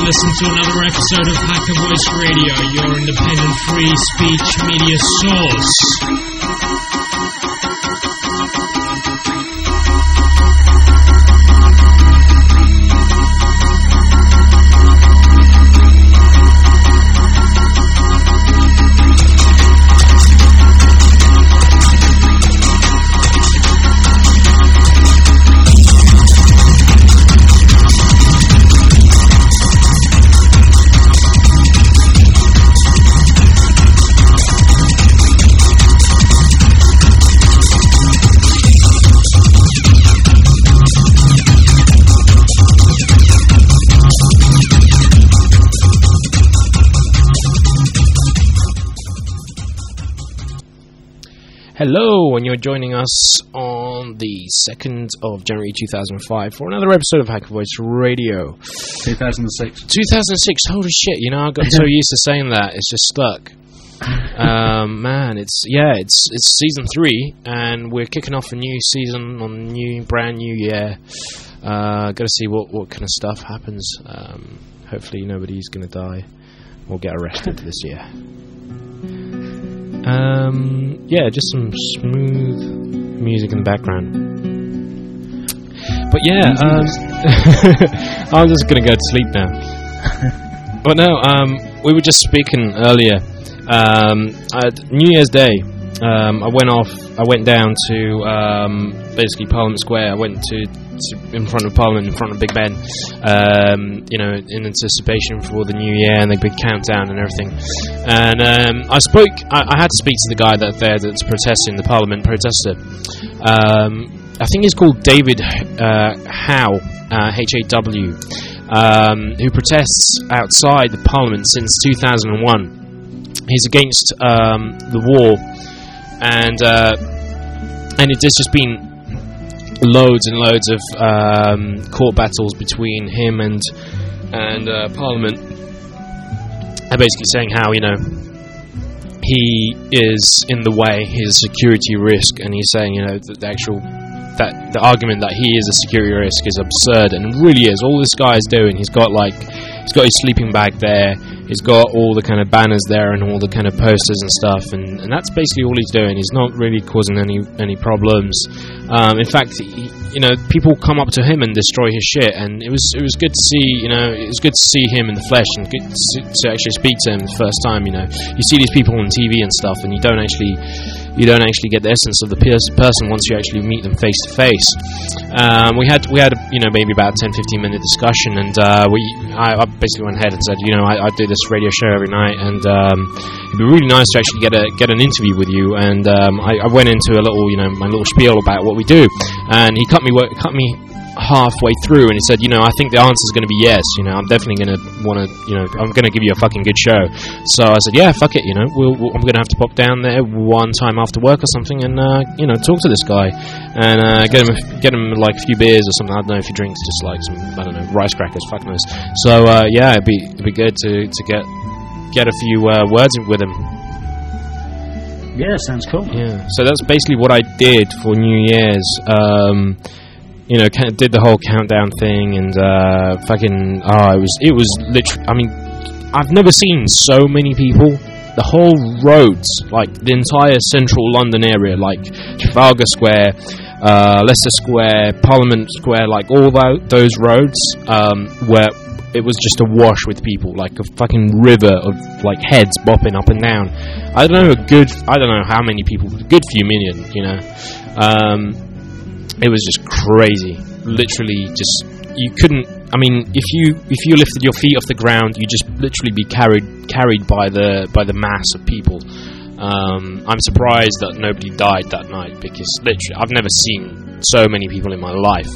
listen to another episode of Hacker Voice Radio, your independent free speech media source. Hello, and you're joining us on the 2nd of January 2005 for another episode of Hacker Voice Radio. 2006. 2006, holy shit, you know, I got so used to saying that, it's just stuck. Man, it's season 3, and we're kicking off a new season on brand new year. Gotta see what kind of stuff happens. Hopefully nobody's gonna die or get arrested this year. Just some smooth music in the background. But yeah, I'm just gonna go to sleep now. But no, we were just speaking earlier. New Year's Day, I went down to basically Parliament Square. I went to in front of Parliament, in front of Big Ben, in anticipation for the new year and the big countdown and everything. And I had to speak to the guy that's protesting, the Parliament protester. I think he's called David Howe, H-A-W, who protests outside the Parliament since 2001. He's against the war, and there's just been loads and loads of court battles between him and Parliament, and basically saying how, you know, he is in the way, he's a security risk, and he's saying, you know, the argument that he is a security risk is absurd, and it really is. All this guy is doing, he's got his sleeping bag there, he's got all the kind of banners there and all the kind of posters and stuff, and that's basically all he's doing. He's not really causing any problems. In fact, people come up to him and destroy his shit, and it was good to see. It was good to see him in the flesh and good to actually speak to him the first time. You know, you see these people on TV and stuff, and you don't actually get the essence of the person once you actually meet them face to face. We had maybe about 10-15 minute discussion, and I basically went ahead and said, I do this radio show every night, and it'd be really nice to actually get an interview with you. And I went into my little spiel about what we do, and he cut me halfway through, and he said, I think the answer is going to be yes. I'm definitely going to want to, I'm going to give you a fucking good show. So I said, yeah, fuck it. I'm going to have to pop down there one time after work or something, and talk to this guy, and get him like a few beers or something. I don't know if he drinks, just like some, I don't know, rice crackers. Fuck knows. So it'd be good to get a few words with him. Yeah, sounds cool. Yeah. So that's basically what I did for New Year's. Did the whole countdown thing, and it was literally, I mean, I've never seen so many people. The whole roads, like the entire central London area, like Trafalgar Square, Leicester Square, Parliament Square, like all those roads, where it was just awash with people, like a fucking river of like heads bopping up and down. I don't know how many people, a good few million, It was just crazy. Literally, you couldn't. I mean, if you lifted your feet off the ground, you'd just literally be carried by the mass of people. I'm surprised that nobody died that night, because literally, I've never seen so many people in my life.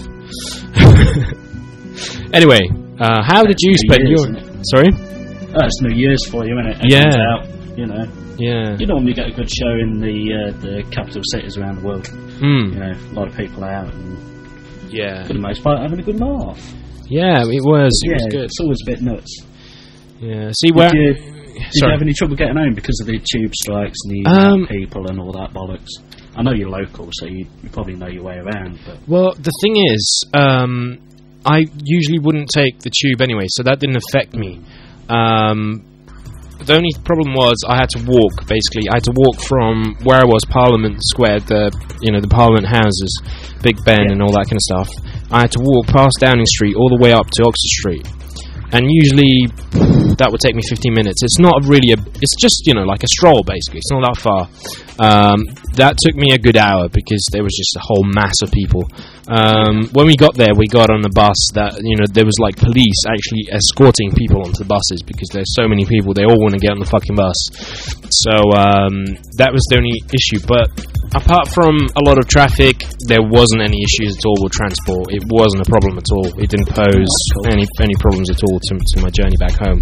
Anyway, how did you spend your? Sorry. It's New Year's for you, isn't it? Yeah. Out, Yeah. You normally get a good show in the capital cities around the world. A lot of people out, and for the most part having a good laugh. Yeah, it was good. It's always a bit nuts. Yeah. See where? Did you have any trouble getting home because of the tube strikes and the people and all that bollocks? I know you're local, so you probably know your way around. But well, the thing is, I usually wouldn't take the tube anyway, so that didn't affect me. The only problem was I had to walk. Basically, I had to walk from where I was, Parliament Square, the Parliament Houses, Big Ben, and all that kind of stuff. I had to walk past Downing Street all the way up to Oxford Street, and usually that would take me 15 minutes. It's not really it's just like a stroll basically. It's not that far. That took me a good hour because there was just a whole mass of people. When we got there, we got on a bus that there was like police actually escorting people onto the buses because there's so many people. They all want to get on the fucking bus. So that was the only issue. But apart from a lot of traffic, there wasn't any issues at all with transport. It wasn't a problem at all. It didn't pose any problems at all to my journey back home.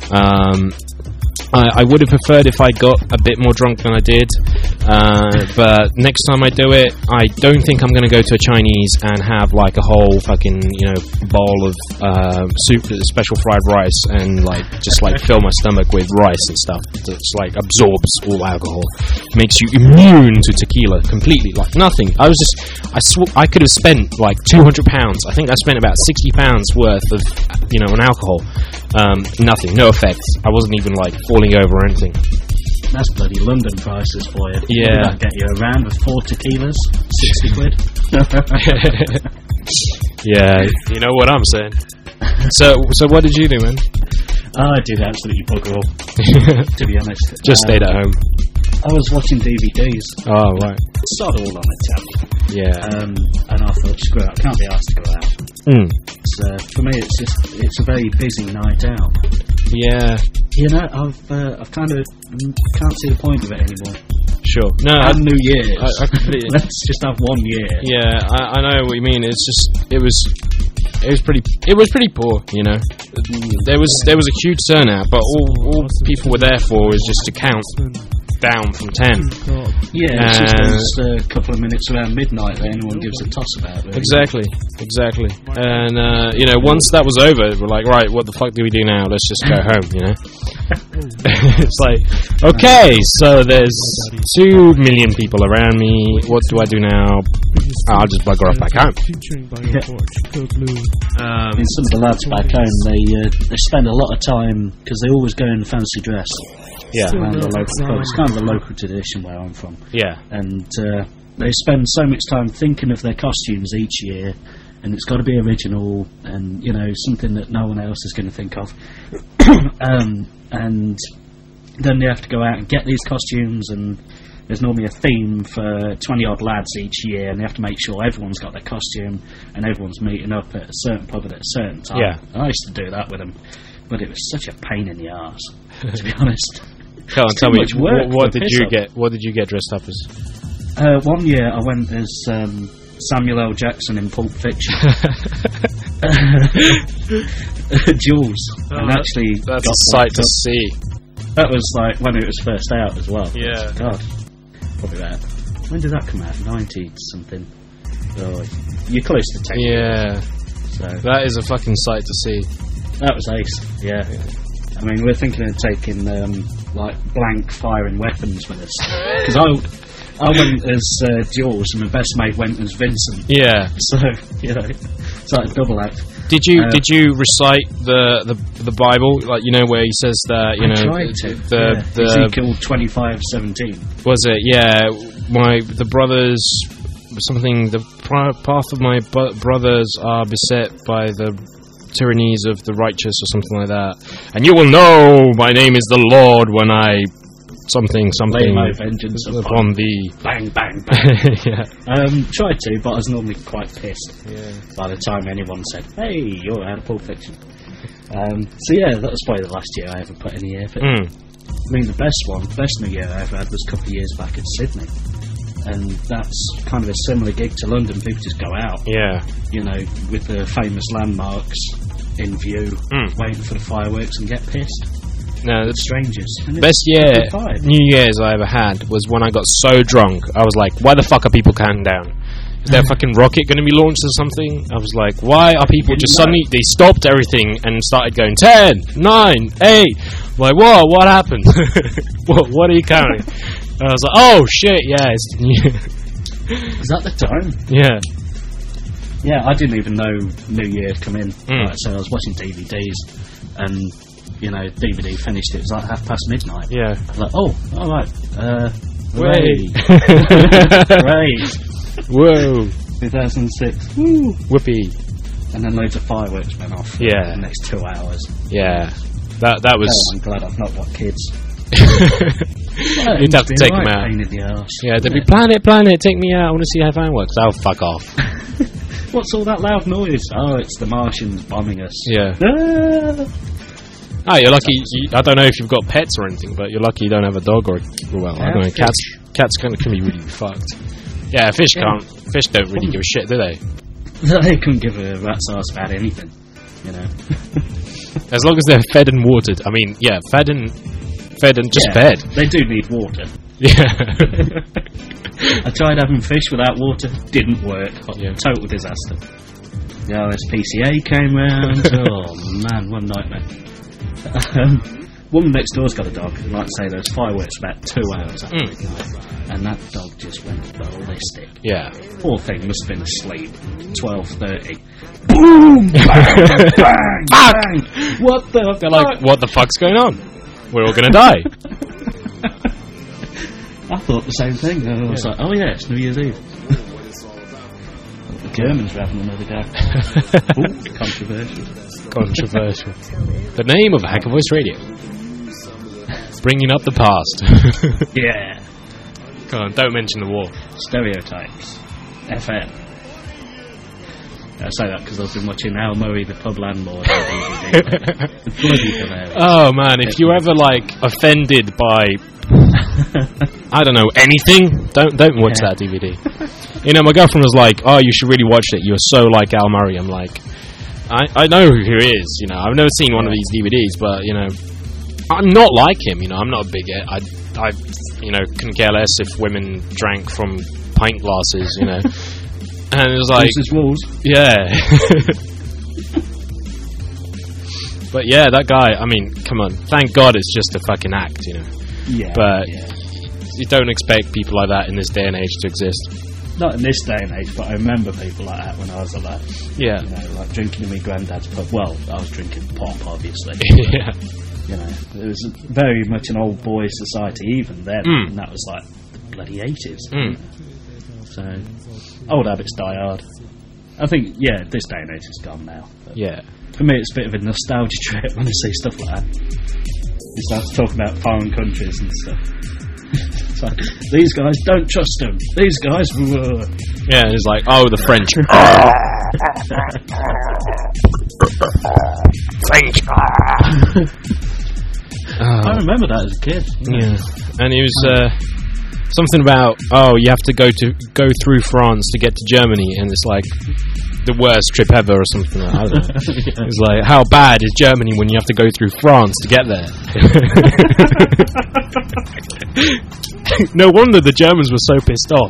I would have preferred if I got a bit more drunk than I did, but next time I do it, I don't think I'm going to go to a Chinese and have like a whole fucking bowl of soup, special fried rice, and just fill my stomach with rice and stuff. It's like absorbs all alcohol, makes you immune to tequila completely. Like nothing. I could have spent like £200. I think I spent about £60 worth of on alcohol. Nothing, no effect. I wasn't even like falling over or anything. That's bloody London prices for you. Yeah. Would that get you around with 4 tequilas? 60 quid? Yeah, you know what I'm saying. So what did you do, man? I did absolutely bugger all, to be honest. Just stayed at home. I was watching DVDs. Oh, right. Sod all on the telly. Yeah. And I thought, screw it, I can't be asked to go out. For me, it's a very busy night out. Yeah. I've kind of can't see the point of it anymore. Sure. No. And New Year's. I completely. Let's just have 1 year. Yeah, I know what you mean. It's just it was pretty poor. There was a huge turnout, but all people were there for was just to count down from 10. Yeah, it's just a couple of minutes around midnight that anyone gives a toss about. Really. Exactly. And once that was over, we're like, right, what the fuck do we do now? Let's just go home. It's like, okay, so there's 2 million people around me. What do I do now? I'll just bugger off back home. Some of the lads back home, they spend a lot of time because they always go in fancy dress. Yeah, around the local pub. It's kind of a local tradition where I'm from. Yeah, and they spend so much time thinking of their costumes each year, and it's got to be original and something that no one else is going to think of. And then they have to go out and get these costumes, and there's normally a theme for 20 odd lads each year, and they have to make sure everyone's got their costume and everyone's meeting up at a certain pub at a certain time. Yeah, I used to do that with them, but it was such a pain in the arse, to be honest. Tell me, what did you get? What did you get dressed up as? 1 year I went as Samuel L. Jackson in Pulp Fiction. Jules. And actually that's a sight to see. That was like when it was first out as well. Yeah. God. Probably that. When did that come out? 90 something. Oh, you're close to 10. Yeah. So that is a fucking sight to see. That was ace. Yeah. I mean, we're thinking of taking blank firing weapons with us because I went as Jules and my best mate went as Vincent. Yeah. So it's like a double act. Did you recite the Bible, where he says that I tried to. Ezekiel 25:17. Was it? Yeah. The brothers something. The path of my brothers are beset by the tyrannies of the righteous or something like that, and you will know my name is the Lord when I something lay my vengeance upon thee. Bang bang bang. Yeah. Tried to, but I was normally quite pissed. Yeah. By the time anyone said, "Hey, you're out of Pulp Fiction." So yeah, that was probably the last year I ever put any effort. I mean, the best New Year I ever had was a couple of years back in Sydney. And that's kind of a similar gig to London. People just go out, with the famous landmarks in view, waiting for the fireworks and get pissed. No, with strangers. Best New Year's I ever had was when I got so drunk. I was like, why the fuck are people counting down? Is there a fucking rocket going to be launched or something? I was like, why are people suddenly, they stopped everything and started going 10, 9, 8. Like, whoa, what happened? What are you counting? And I was like, oh shit, yeah, it's New Year. Is that the time? Yeah. Yeah, I didn't even know New Year had come in. Right, so I was watching DVDs, and DVD finished. It was like midnight. Yeah. I was like, oh, all right. Hooray! Great. Whoa! 2006. Woo! Whoopee! And then loads of fireworks went off. For Yeah. the next 2 hours. Yeah. That was. Oh, I'm glad I've not got kids. You'd have to take them out. Pain in the arse. Yeah, they'd be planet, take me out. I want to see how fireworks. Oh, fuck off. What's all that loud noise? Oh, it's the Martians bombing us. Yeah. Ah! Oh, you're lucky. I don't know if you've got pets or anything, but you're lucky you don't have a dog or well, I don't know. Cats can be really fucked. Yeah, fish can't. Fish don't really give a shit, do they? They couldn't give a rat's ass about anything, As long as they're fed and watered. I mean, yeah, fed and just fed. They do need water. Yeah. I tried having fish without water, didn't work. Yeah. Total disaster. The RSPCA came round. Oh man, one nightmare. Woman next door's got a dog, and like I say, there was fireworks about 2 hours after midnight, and that dog just went ballistic. Yeah. Poor thing must have been asleep. 12:30. Boom! Bang! Bang! Bang! What the? They're like, what the fuck's going on? We're all gonna die. I thought the same thing. And I was like, oh yeah, it's New Year's Eve. The Germans were having another go. Ooh, Controversial. The name of Hacker Voice Radio. Bringing up the past. Yeah. Come on, don't mention the war. Stereotypes. FM. I say that because I've been watching Al Murray, the Pub Landlord on DVD. It's bloody hilarious. Oh man, if you're ever offended by I don't know, anything, don't watch that DVD. My girlfriend was like, oh, you should really watch it, you're so like Al Murray. I'm like, I know who he is, I've never seen one of these DVDs, but I'm not like him, I'm not a bigot. I couldn't care less if women drank from pint glasses, And it was like, walls. Yeah. But yeah, that guy, I mean, come on, thank God it's just a fucking act, Yeah. But you don't expect people like that in this day and age to exist. Not in this day and age, but I remember people like that when I was a lad. Yeah. Like drinking in my granddad's pub. Well, I was drinking pop, obviously. Yeah. It was very much an old boy society even then, and that was like the bloody 80s. So, old habits die hard. I think, this day and age is gone now. Yeah. For me, it's a bit of a nostalgia trip when I see stuff like that. You start talking about foreign countries and stuff. It's like, these guys, don't trust them. These guys, yeah, it's like, oh, the French. French. I remember that as a kid. Yeah, and it was something about, you have to go through France to get to Germany, and it's like the worst trip ever or something. I don't know. Yeah. It's like, how bad is Germany when you have to go through France to get there? No wonder the Germans were so pissed off.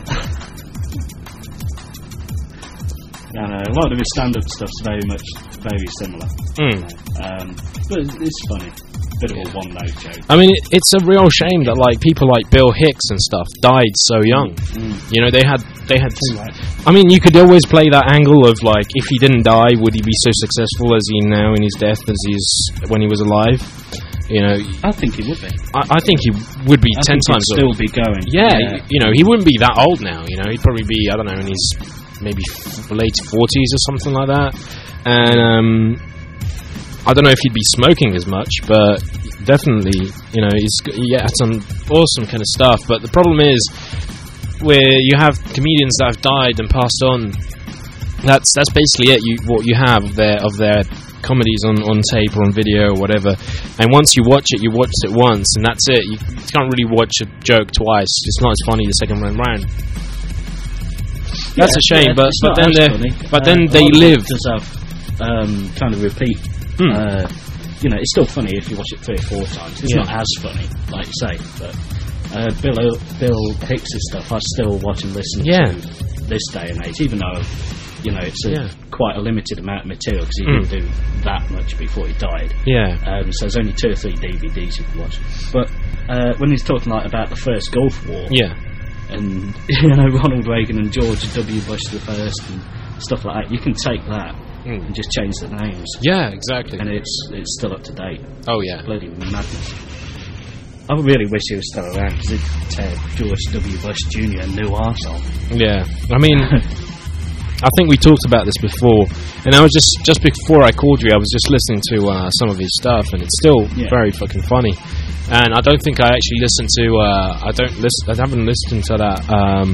No, a lot of his stand-up stuff's very similar. But it's funny. Bit of a one-note joke. I mean, it's a real shame that people like Bill Hicks and stuff died so young. They had. I mean, you could always play that angle of if he didn't die, would he be so successful as he now in his death as he is when he was alive? I think he would be. I think he would be 10 times. Still be going. Yeah, he wouldn't be that old now. He'd probably be, I don't know, in his maybe late 40s or something like that. And I don't know if he'd be smoking as much, but definitely, he had some awesome kind of stuff. But the problem is, where you have comedians that have died and passed on, that's basically it. What you have of their comedies on tape or on video or whatever. And once you watch it once, and that's it. You can't really watch a joke twice. It's not as funny the second round. That's a shame, but then they live. Does have kind of repeat. It's still funny if you watch it 3 or 4 times. It's not as funny, like you say, but Bill Hicks' stuff I still watch and listen to this day and age, even though it's quite a limited amount of material because he didn't do that much before he died. So there's only 2 or 3 DVDs you can watch. But when he's talking about the first Gulf War, and Ronald Reagan and George W. Bush the first and stuff like that. You can take that and just change the names. Yeah, exactly. And it's still up to date. Oh yeah, bloody madness. I really wish he was still around because it tear George W. Bush Jr. a new arsehole. Yeah, I mean, I think we talked about this before, and I was just before I called you, I was just listening to some of his stuff, and it's still very fucking funny. And I don't think I actually listened to. I haven't listened to that.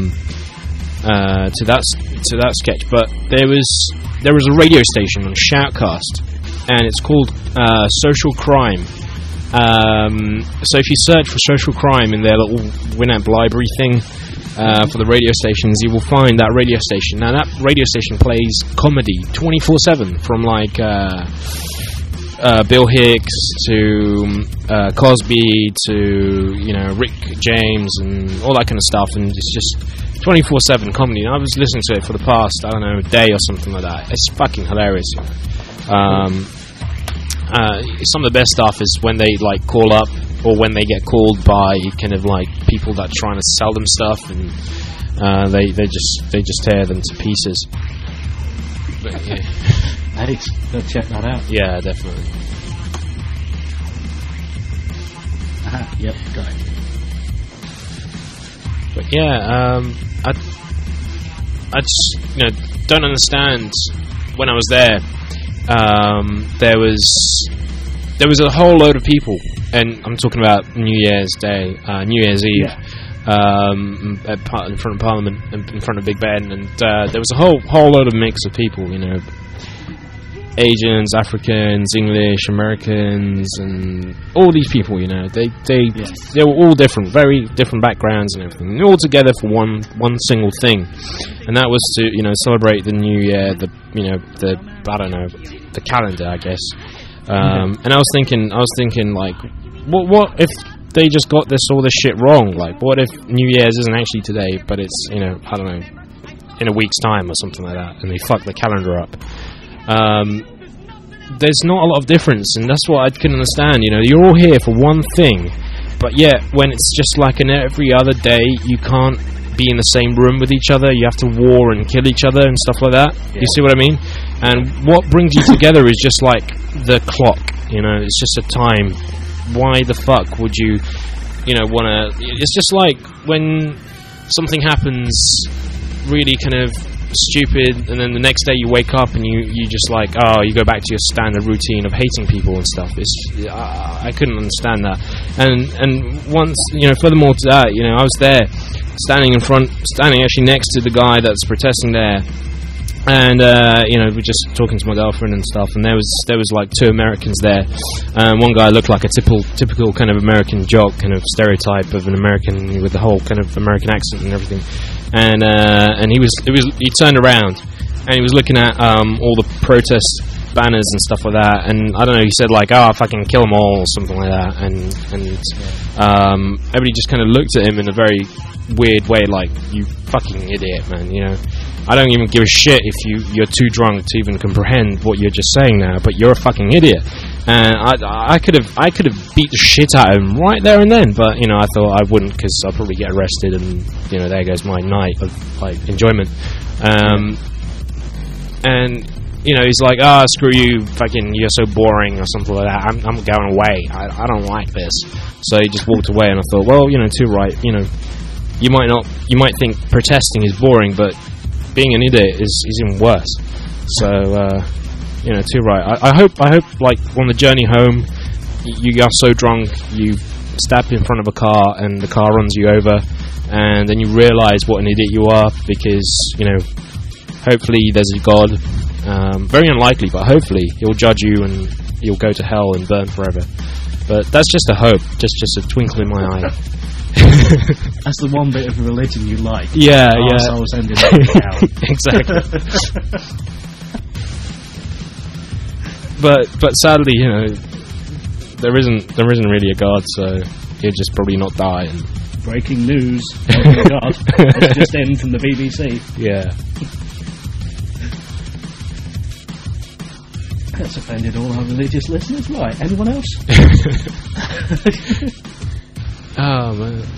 To that sketch, but there was a radio station on Shoutcast, and it's called Social Crime. So if you search for Social Crime in their little Winamp library thing for the radio stations, you will find that radio station. Now that radio station plays comedy 24/7, from like Bill Hicks to Cosby to Rick James and all that kind of stuff, and it's just 24/7 comedy. And I was listening to it for the past, I don't know, day or something like that. It's fucking hilarious. Some of the best stuff is when they like call up, or when they get called by kind of like people that are trying to sell them stuff, and they just tear them to pieces. But, yeah. Hey, go check that out. Yeah, definitely. Aha, yep, got it. But yeah, I just don't understand. When I was there, there was a whole load of people, and I'm talking about New Year's Day, New Year's Eve, in front of Parliament, in front of Big Ben, and there was a whole load of mix of people, Asians, Africans, English, Americans, and all these people, they were all different, very different backgrounds and everything, and all together for one single thing, and that was to celebrate the New Year, the calendar, I guess. And I was thinking, like, what if they just got all this shit wrong? Like, what if New Year's isn't actually today, but it's I don't know, in a week's time or something like that, and they fuck the calendar up? There's not a lot of difference, and that's what I couldn't understand. You're all here for one thing, but yet when it's just like in every other day, you can't be in the same room with each other. You have to war and kill each other and stuff like that. Yeah. You see what I mean? And what brings you together is just like the clock. It's just a time. Why the fuck would you, want to? It's just like when something happens really kind of stupid, and then the next day you wake up and you just like, you go back to your standard routine of hating people and stuff. I couldn't understand that. And once, furthermore to that, I was there standing actually next to the guy that's protesting there, and we're just talking to my girlfriend and stuff, and there was like two Americans there. One guy looked like a typical kind of American jock, kind of stereotype of an American with the whole kind of American accent and everything, and he turned around and he was looking at all the protest banners and stuff like that, and I don't know, he said like, I'll fucking kill them all or something like that, and everybody just kind of looked at him in a very weird way, like, you fucking idiot, man. I don't even give a shit if you're too drunk to even comprehend what you're just saying now, but you're a fucking idiot. And I could have beat the shit out of him right there and then, but I thought I wouldn't, because I'll probably get arrested, and there goes my night of like enjoyment. And he's like, screw you, fucking, you're so boring or something like that. I'm going away. I don't like this. So he just walked away, and I thought, well, too right. You might think protesting is boring, but being an idiot is even worse. So, too right. I hope, like, on the journey home, you are so drunk, you step in front of a car, and the car runs you over, and then you realise what an idiot you are, because, hopefully there's a God. Very unlikely, but hopefully he'll judge you, and you'll go to hell and burn forever. But that's just a hope, just a twinkle in my eye. That's the one bit of religion you like. Yeah. Arseholes ending up in hell. Exactly. but sadly, there isn't really a God, so he'll just probably not die. And breaking news! Oh my God! It's just in from the BBC. Yeah. That's offended all our religious listeners. Right, anyone else? Oh man.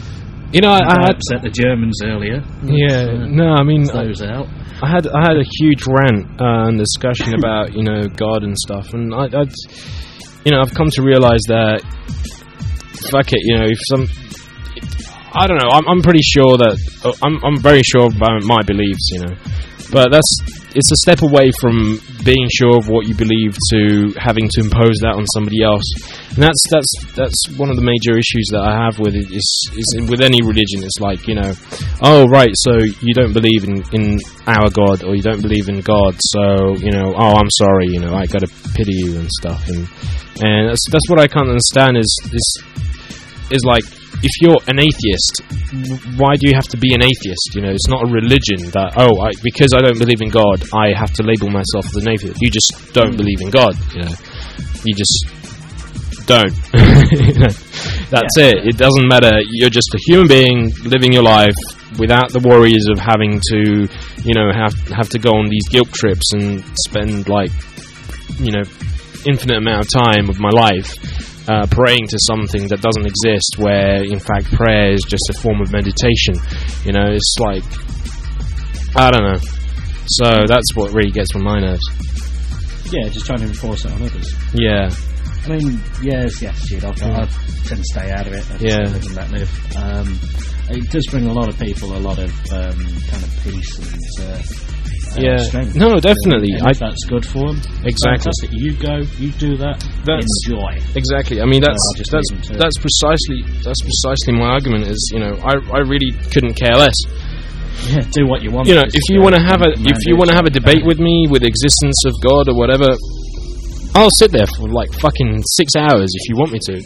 You know, I had upset the Germans earlier. Yeah, no, I mean, those out. I had a huge rant and discussion about God and stuff, and I've come to realize that fuck it, if I don't know, I'm pretty sure that I'm very sure about my beliefs, but it's a step away from being sure of what you believe to having to impose that on somebody else. And that's one of the major issues that I have with it is with any religion. It's like, oh right, so you don't believe in our God, or you don't believe in God, so oh, I'm sorry, I gotta pity you and stuff, and that's what I can't understand is like, if you're an atheist, why do you have to be an atheist? It's not a religion that, because I don't believe in God, I have to label myself as an atheist. You just don't believe in God, You just don't. That's it. It doesn't matter. You're just a human being living your life without the worries of having to, have to go on these guilt trips and spend, infinite amount of time of my life praying to something that doesn't exist, where in fact prayer is just a form of meditation. It's like, I don't know. So that's what really gets on my nerves. Yeah, just trying to enforce it on others. Yeah. I mean, it's the attitude. I tend to stay out of it. Live and let live. It does bring a lot of people a lot of kind of peace and strength. No, definitely. And if that's good for them, exactly. Fantastic. You go, you do that. Enjoy. Exactly. I mean, that's precisely my argument. Is I really couldn't care less. Yeah, do what you want. If you want to have a debate with me with the existence of God or whatever, I'll sit there for like fucking 6 hours if you want me to.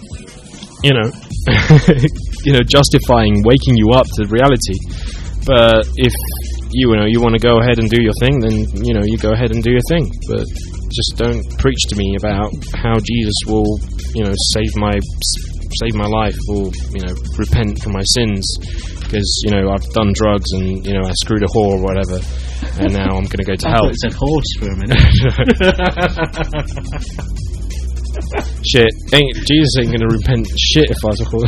Justifying waking you up to reality. But if you want to go ahead and do your thing, then you go ahead and do your thing. But just don't preach to me about how Jesus will save my life, or repent from my sins, because I've done drugs and I screwed a whore or whatever, and now I'm gonna go to hell. I thought it said horse for a minute. Shit, Jesus ain't gonna repent shit if I was a whore.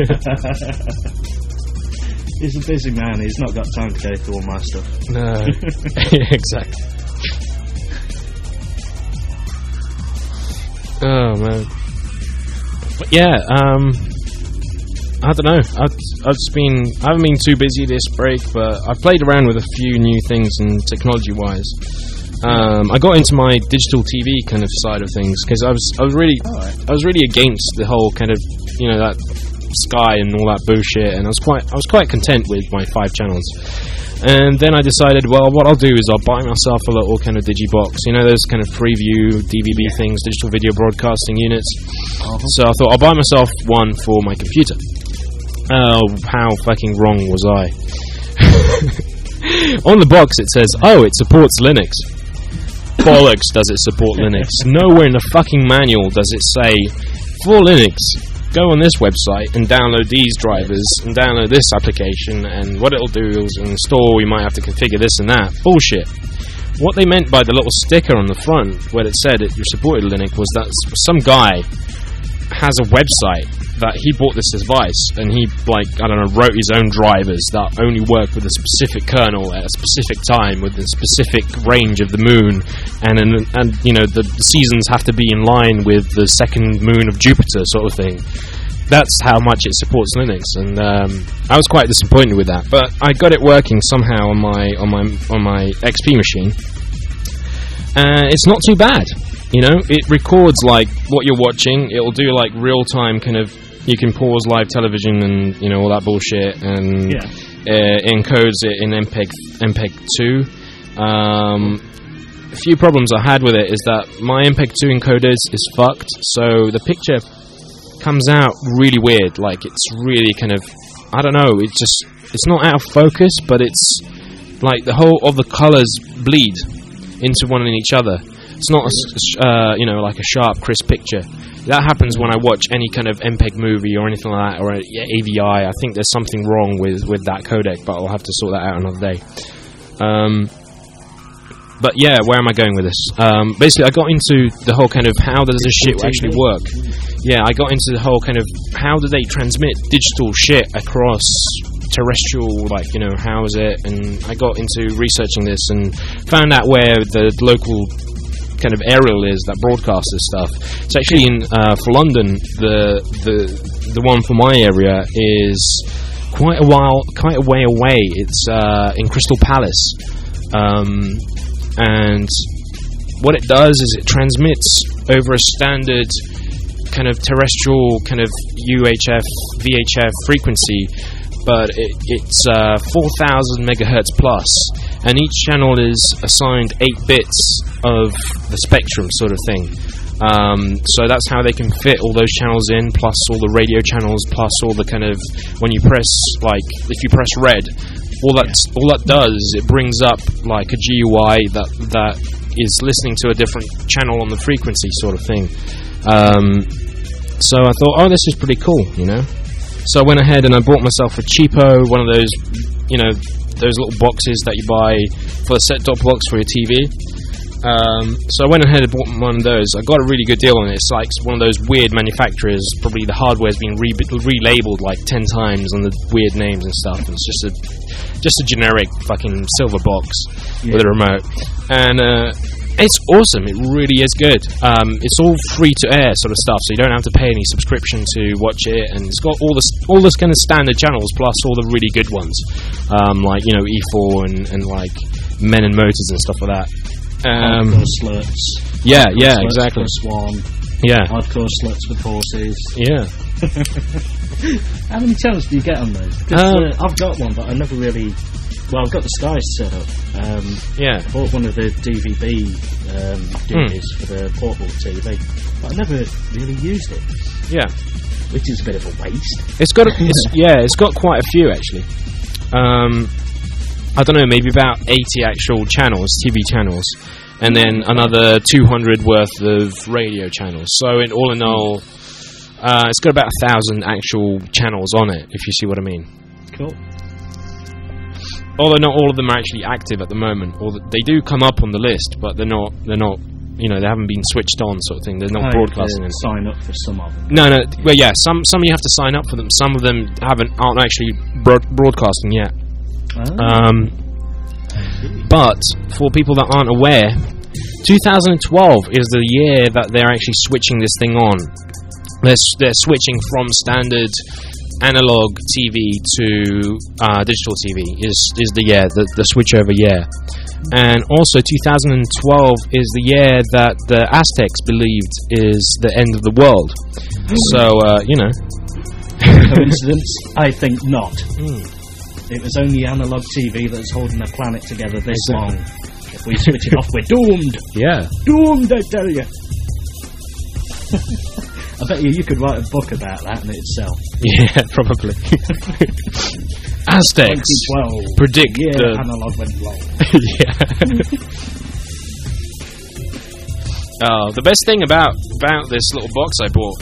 He's a busy man. He's not got time to go through all my stuff. No, exactly. Oh man. But yeah, I don't know. I haven't been too busy this break, but I've played around with a few new things and technology-wise. I got into my digital TV kind of side of things because I was really against the whole kind of that Sky and all that bullshit, and I was quite content with my 5 channels. And then I decided, well, what I'll do is I'll buy myself a little kind of digibox, those kind of Freeview DVD things, digital video broadcasting units. So I thought I'll buy myself one for my computer. Oh, how fucking wrong was I? On the box it says, it supports Linux. Bollocks, does it support Linux? Nowhere in the fucking manual does it say, for Linux, go on this website and download these drivers and download this application, and what it'll do is install, you might have to configure this and that. Bullshit. What they meant by the little sticker on the front where it said it supported Linux was that some guy has a website that he bought this device and he wrote his own drivers that only work with a specific kernel at a specific time with a specific range of the moon, and the seasons have to be in line with the second moon of Jupiter, sort of thing. That's how much it supports Linux, and I was quite disappointed with that. But I got it working somehow on my XP machine. It's not too bad. It records like what you're watching. It'll do like real time kind of. You can pause live television and all that bullshit, and encodes it in MPEG 2. A few problems I had with it is that my MPEG 2 encoder is fucked, so the picture comes out really weird. Like it's really kind of, I don't know. It's not out of focus, but it's like the whole of the colors bleed into one and each other. It's not like a sharp, crisp picture. That happens when I watch any kind of MPEG movie or anything like that, or AVI. I think there's something wrong with that codec, but I'll have to sort that out another day. But yeah, where am I going with this? Basically, I got into the whole kind of how does this shit actually work? yeah, I got into the whole kind of how do they transmit digital shit across terrestrial, like, you know, how is it? And I got into researching this and found out where the local kind of aerial is that broadcasts this stuff. It's actually in for London. The one for my area is quite a way away. It's in Crystal Palace, and what it does is it transmits over a standard kind of terrestrial kind of UHF VHF frequency, but it's 4,000 megahertz plus, and each channel is assigned 8 bits of the spectrum sort of thing. So that's how they can fit all those channels in, plus all the radio channels, plus all the kind of, when you press, like, if you press red, all that does is it brings up like a GUI that is listening to a different channel on the frequency sort of thing. So I thought, oh, this is pretty cool, you know. So I went ahead and I bought myself a cheapo, one of those, you know, those little boxes that you buy for a set-top box for your TV. So I went ahead and bought one of those. I got a really good deal on it. It's like one of those weird manufacturers. Probably the hardware's been relabeled like 10 times on the weird names and stuff. It's just a generic fucking silver box with a remote, and it's awesome. It really is good. It's all free to air sort of stuff, so you don't have to pay any subscription to watch it, and it's got all this kind of standard channels plus all the really good ones, like, you know, E4 and like Men and Motors and stuff like that. Hardcore sluts. Yeah, Hardcore sluts exactly. +1. Yeah. Hardcore sluts with horses. Yeah. How many channels do you get on those? I've got one, but I never really. Well, I've got the Sky set up. Yeah. I bought one of the DVD DVDs for the portable TV, but I never really used it. Yeah. Which is a bit of a waste. It's got quite a few actually. I don't know, maybe about 80 actual channels, TV channels, and then another 200 worth of radio channels. So all in all, it's got about 1,000 actual channels on it, if you see what I mean. Cool. Although not all of them are actually active at the moment, or they do come up on the list, but they're not. You know, they haven't been switched on, sort of thing. They're not broadcasting. Sign up for some of them. No. Well, yeah, some you have to sign up for them. Some of them aren't actually broadcasting yet. But for people that aren't aware, 2012 is the year that they're actually switching this thing on. They're switching from standard analog TV to digital TV is the year, the switchover year. And also 2012 is the year that the Aztecs believed is the end of the world. So, you know. Coincidence? I think not. It was only analog TV that's holding the planet together this long. If we switch it off, we're doomed. Yeah. Doomed, I tell you. I bet you could write a book about that in itself. Yeah, probably. Aztecs predict the analog went wrong. Yeah. Oh, the best thing about this little box I bought.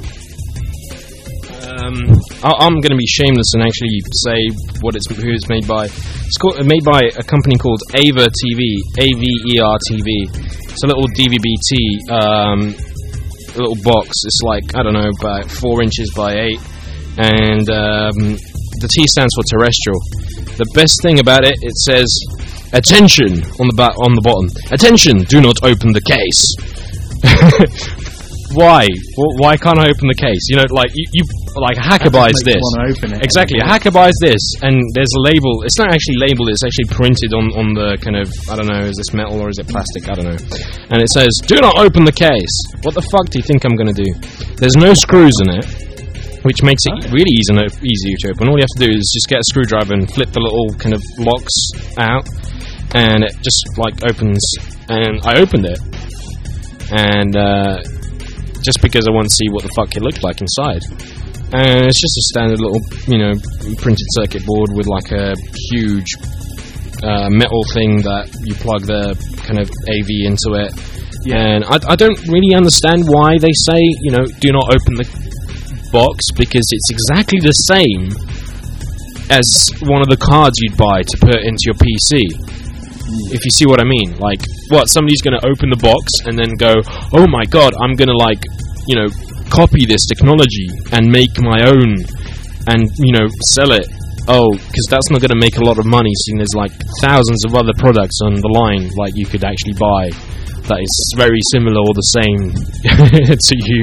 I'm going to be shameless and actually say who it's made by. It's made by a company called Aver TV, AVER TV. It's a little DVB-T little box. It's like, I don't know, about 4 inches by 8, and the T stands for terrestrial. The best thing about it says attention on the bottom. Attention, do not open the case. Why? Why can't I open the case? You know, like you like a hacker buys this. Exactly, a hacker buys this, and there's a label. It's not actually labeled. It's actually printed on the kind of, I don't know, is this metal or is it plastic? I don't know. And it says, "Do not open the case." What the fuck do you think I'm going to do? There's no screws in it, which makes it really easy to open. All you have to do is just get a screwdriver and flip the little kind of locks out, and it just like opens. And I opened it, and just because I want to see what the fuck it looked like inside. And it's just a standard little, you know, printed circuit board with like a huge metal thing that you plug the kind of AV into it. Yeah. And I don't really understand why they say, you know, do not open the box, because it's exactly the same as one of the cards you'd buy to put into your PC. If you see what I mean. Like, what, somebody's going to open the box and then go, oh my god, I'm going to, like, you know, copy this technology and make my own and, sell it. Oh, because that's not going to make a lot of money, seeing there's like thousands of other products on the line like you could actually buy that is very similar or the same to you.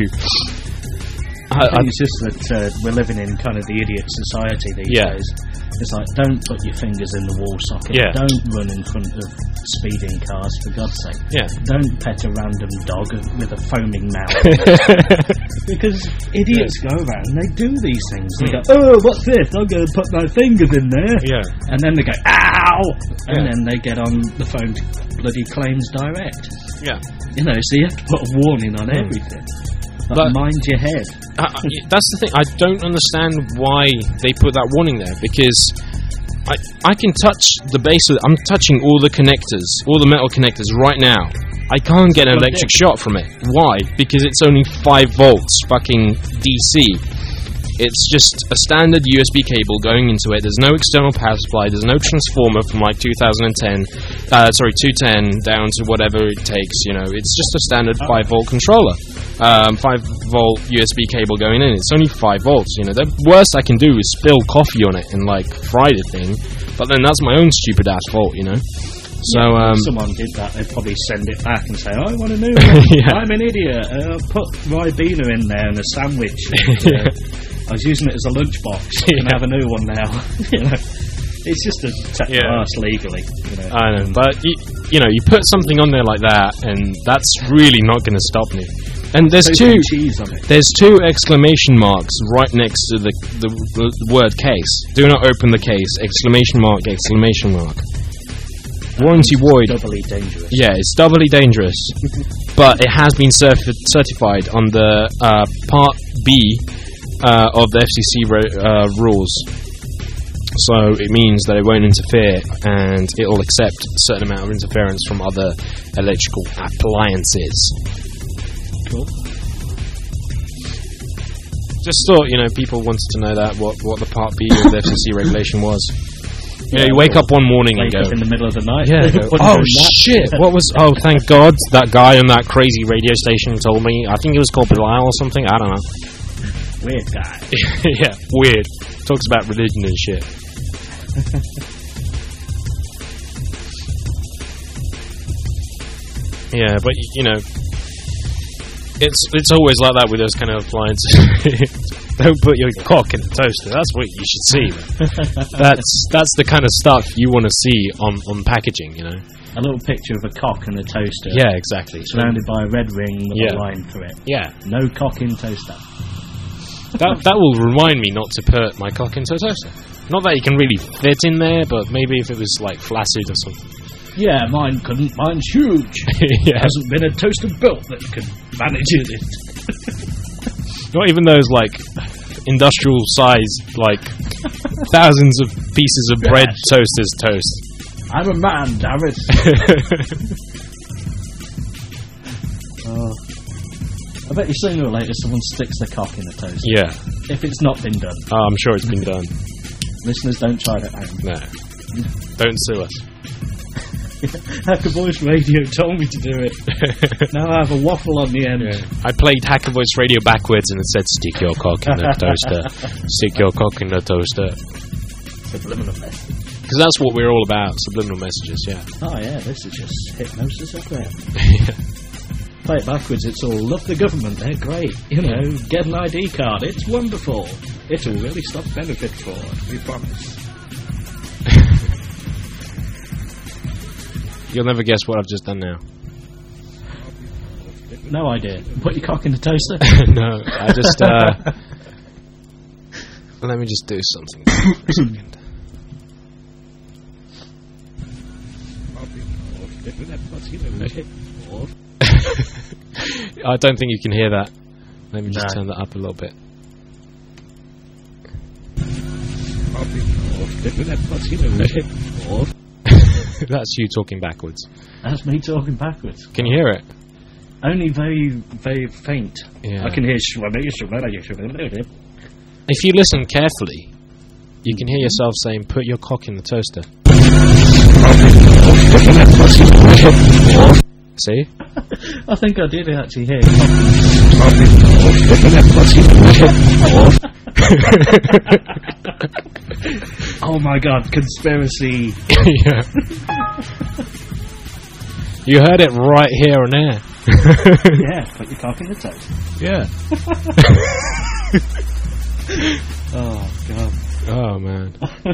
I think it's just that we're living in kind of the idiot society these days. It's like, don't put your fingers in the wall socket. Yeah. Don't run in front of speeding cars, for God's sake. Yeah. Don't pet a random dog with a foaming mouth. Because idiots go around and they do these things. They go, oh, what's this? I'm going to put my fingers in there. Yeah. And then they go, ow! And then they get on the phone to bloody Claims Direct. Yeah. So you have to put a warning on everything. But mind your head. That's the thing. I don't understand why they put that warning there, because I can touch the base of it. I'm touching all the connectors, all the metal connectors right now. I can't get an electric shock from it. Why? Because it's only 5 volts fucking DC. It's just a standard USB cable going into it. There's no external power supply. There's no transformer from like 210 down to whatever it takes. It's just a standard 5-volt controller. 5-volt USB cable going in. It's only 5 volts. The worst I can do is spill coffee on it and like fry the thing. But then that's my own stupid ass fault. So if someone did that, they'd probably send it back and say, I want a new one. I'm an idiot. Put Ribena in there and a sandwich. And, I was using it as a lunchbox. You can have a new one now. It's just a set of arse legally. I know, but you put something on there like that, and that's really not going to stop me. And there's two exclamation marks right next to the word case. Do not open the case! Exclamation mark! Exclamation mark! Warranty void. Doubly dangerous. Yeah, it's doubly dangerous. But it has been certified on the Part B of the FCC rules. So it means that it won't interfere, and it will accept a certain amount of interference from other electrical appliances. Cool. Just thought, people wanted to know that what the Part B of the FCC regulation was. You wake up one morning and go up in the middle of the night. Yeah. Oh shit! What was? Oh, thank God that guy on that crazy radio station told me. I think it was called Bilal or something. I don't know. Weird guy. Yeah, weird. Talks about religion and shit. Yeah, but it's always like that with those kind of appliances. Don't put your cock in the toaster. That's what you should see. That's the kind of stuff you want to see on packaging. A little picture of a cock in a toaster. Yeah, exactly. Surrounded by a red ring with a line through it. Yeah. No cock in toaster. That will remind me not to put my cock into a toaster. Not that you can really fit in there, but maybe if it was like flaccid or something. Yeah, mine couldn't. Mine's huge. Yeah. Hasn't been a toaster built that could manage it. Not even those like industrial size, like thousands of pieces of bread toasters toast. I'm a man, damn it. I bet you sooner or later someone sticks the cock in the toaster. Yeah. If it's not been done. Oh, I'm sure it's been done. Listeners, don't try that out. No. Don't sue us. Hacker Voice Radio told me to do it. Now I have a waffle on the end. Yeah. I played Hacker Voice Radio backwards and it said, stick your cock in the toaster. Stick your cock in the toaster. Subliminal message. Because that's what we're all about, subliminal messages, yeah. Oh yeah, this is just hypnosis up there. Play it backwards, it's all, love the government, they're great. Get an ID card, it's wonderful. It'll really stop benefit fraud, we promise. You'll never guess what I've just done now. No idea. Put your cock in the toaster? No, I just, let me just do something for a second. I don't think you can hear that. Let me just turn that up a little bit. That's you talking backwards. That's me talking backwards. Can you hear it? Only very, very faint. Yeah. I can hear. If you listen carefully, you can hear yourself saying, put your cock in the toaster. See? I think I did actually hear. Oh my god, conspiracy. Yeah. You heard it right here and there. Yeah, put your cock in the toes. Yeah. Oh god. Oh man.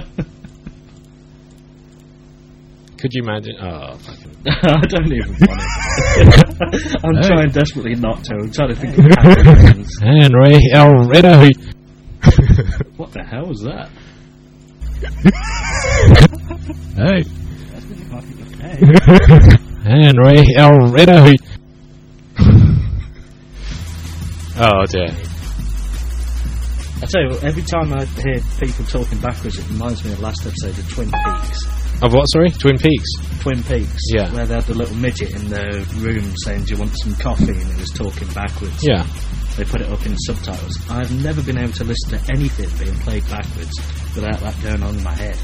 Could you imagine? Oh, fucking. I don't even want it. I'm trying desperately not to. I'm trying to think of happy things. Henry Alredo. What the hell was that? Hey. That's really fucking okay. Henry Alredo. Oh dear. I tell you what, every time I hear people talking backwards, it reminds me of the last episode of Twin Peaks. Of what, sorry? Twin Peaks? Twin Peaks. Yeah. Where they had the little midget in the room saying, do you want some coffee? And he was talking backwards. Yeah. They put it up in subtitles. I've never been able to listen to anything being played backwards without that going on in my head.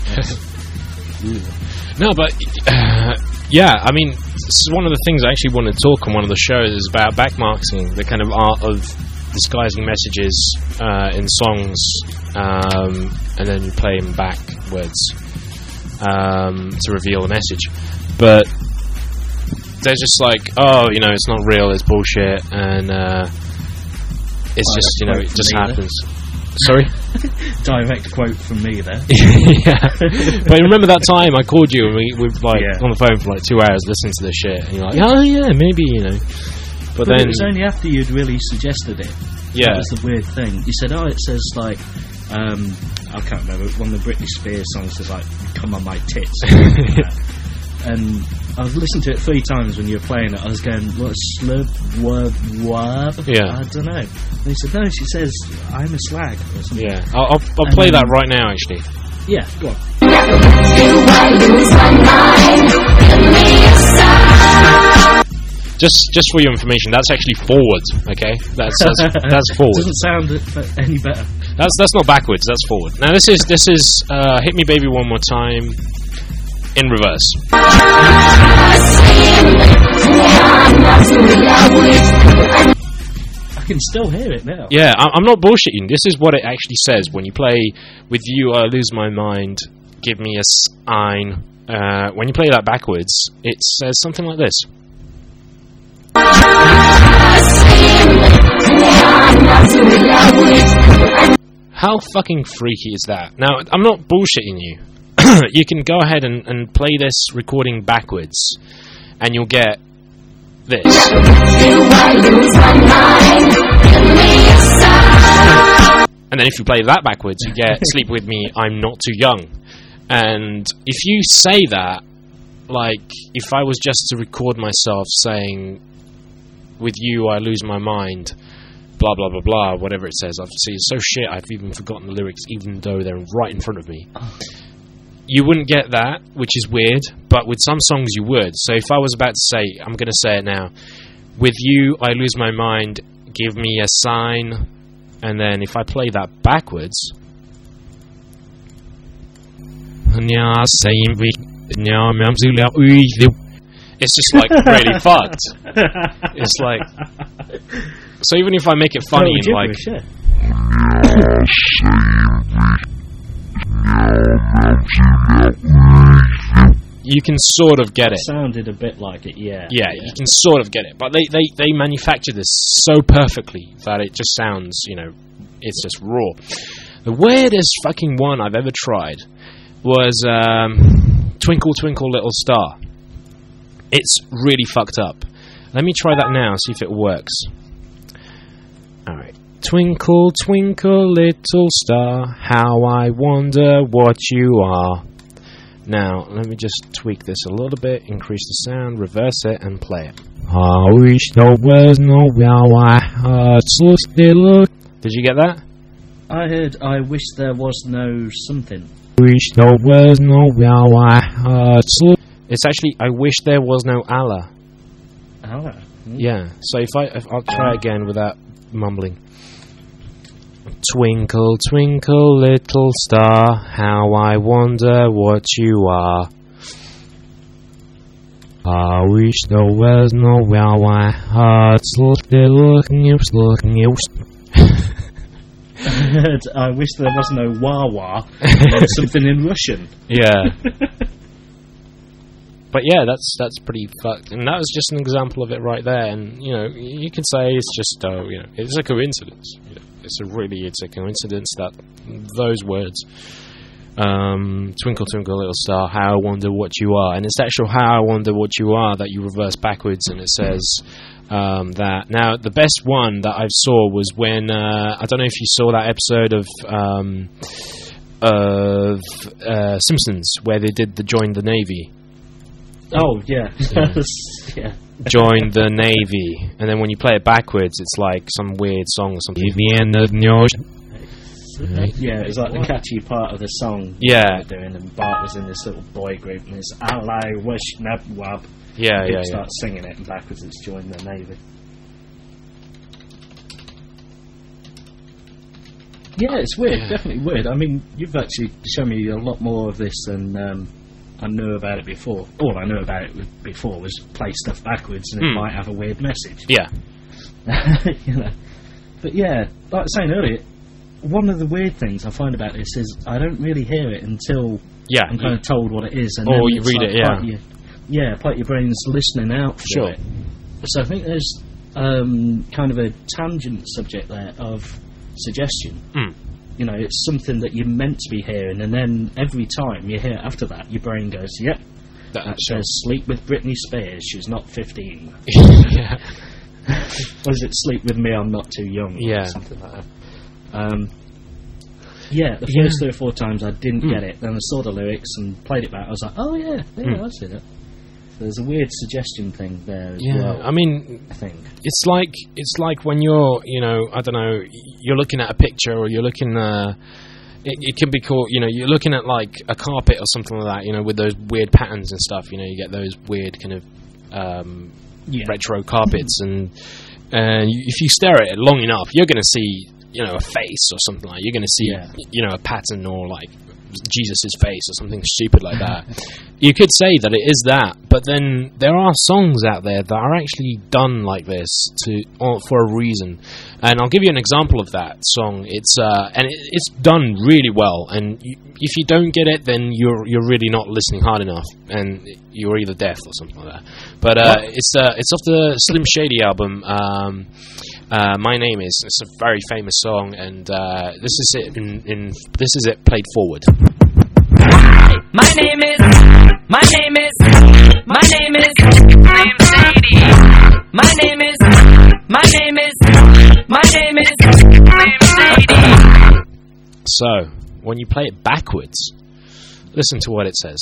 No, but yeah, I mean, one of the things I actually want to talk on one of the shows is about backmarking, the kind of art of disguising messages in songs, and then you play them backwards to reveal the message. But they're just like, oh, you know, it's not real, it's bullshit, and it's just, you know, it just happens. Sorry? Direct quote from me there. Yeah. But remember that time I called you and we were like on the phone for like 2 hours listening to this shit, and you're like, oh yeah, maybe, you know. But then it was only after you'd really suggested it. Yeah. That was the weird thing. You said, oh, it says like, I can't remember, one of the Britney Spears songs says like, come on my tits. And I've listened to it 3 times when you were playing it. I was going, what, slub, wub, yeah. I don't know. And he said, no, she says, I'm a slag. Or something. Yeah, I'll play that right now, actually. Yeah, go on. Just for your information, that's actually forward. Okay, that's forward. Doesn't sound any better. That's not backwards. That's forward. Now this is Hit Me Baby One More Time in reverse. I can still hear it now. Yeah, I'm not bullshitting. This is what it actually says when you play With You I Lose My Mind, Give Me a Sign. When you play that backwards, it says something like this. How fucking freaky is that? Now, I'm not bullshitting you. You can go ahead and play this recording backwards, and you'll get this. And then if you play that backwards, you get Sleep With Me, I'm Not Too Young. And if you say that, like, if I was just to record myself saying, With You I Lose My Mind, blah blah blah blah, whatever it says. See, it's so shit I've even forgotten the lyrics, even though they're right in front of me. You wouldn't get that, which is weird, but with some songs you would. So if I was about to say, I'm going to say it now, With You I Lose My Mind, Give Me a Sign, and then if I play that backwards, it's just like really fucked. It's like, so even if I make it funny and like, you can sort of get it. Sounded a bit like it, yeah. Yeah, you can sort of get it, but they manufacture this so perfectly that it just sounds, you know, it's just raw. The weirdest fucking one I've ever tried was Twinkle Twinkle Little Star. It's really fucked up. Let me try that now, see if it works. Alright. Twinkle, twinkle, little star, how I wonder what you are. Now, let me just tweak this a little bit, increase the sound, reverse it, and play it. I wish there was no my heart so still. Did you get that? I heard, I wish there was no something. Wish there was no my heart so. It's actually, I wish there was no Allah. Allah? Yeah, so if I'll try again without mumbling. Twinkle, twinkle, little star, how I wonder what you are. I I wish there was no Wawa. I wish there was no Wawa. Or something in Russian. Yeah. But yeah, that's pretty fucked, and that was just an example of it right there. And you know, you can say it's just it's a coincidence. You know, it's a coincidence that those words, "Twinkle twinkle little star, how I wonder what you are," and it's actual "how I wonder what you are" that you reverse backwards, and it says that. Now, the best one that I saw was when I don't know if you saw that episode of Simpsons where they did the Join the Navy. Oh, yeah. Yeah. Join the Navy. And then when you play it backwards, it's like some weird song or something. Yeah, it's like the catchy part of the song. Yeah. Doing, and Bart was in this little boy group, and it's Ally Wish Nab Wab. Yeah, yeah, Start singing it, and backwards it's Join the Navy. Yeah, it's weird, definitely weird. I mean, you've actually shown me a lot more of this than I knew about it before. All I knew about it before was play stuff backwards and it might have a weird message. Yeah. You know. But yeah, like I was saying earlier, one of the weird things I find about this is I don't really hear it until I'm kind of told what it is. And or you read it, it's like your brain's listening out for it. So I think there's kind of a tangent subject there of suggestion. You know, it's something that you're meant to be hearing, and then every time you hear it after that, your brain goes, yep, that says sleep with Britney Spears, she's not 15. Yeah. Or is it sleep with me, I'm not too young? Yeah. Or something like that. Yeah, the first 3 or 4 times I didn't get it, then I saw the lyrics and played it back, I was like, oh yeah, I see that. So there's a weird suggestion thing there as well. I mean, I think. It's like when you're, I don't know, you're looking at a picture or you're looking, it can be called, you're looking at like a carpet or something like that, with those weird patterns and stuff, you get those weird kind of retro carpets, and if you stare at it long enough, you're going to see, a face or something like, you're going to see, a pattern or like Jesus' face or something stupid like that. You could say that it is that, but then there are songs out there that are actually done like this for a reason. And I'll give you an example of that song. It's done really well. And if you don't get it, then you're really not listening hard enough, and you're either deaf or something like that. But it's off the Slim Shady album. My Name Is. It's a very famous song, and this is it. This is it played forward. My name is Slim Shady. My name is Slim Shady. So, when you play it backwards, listen to what it says.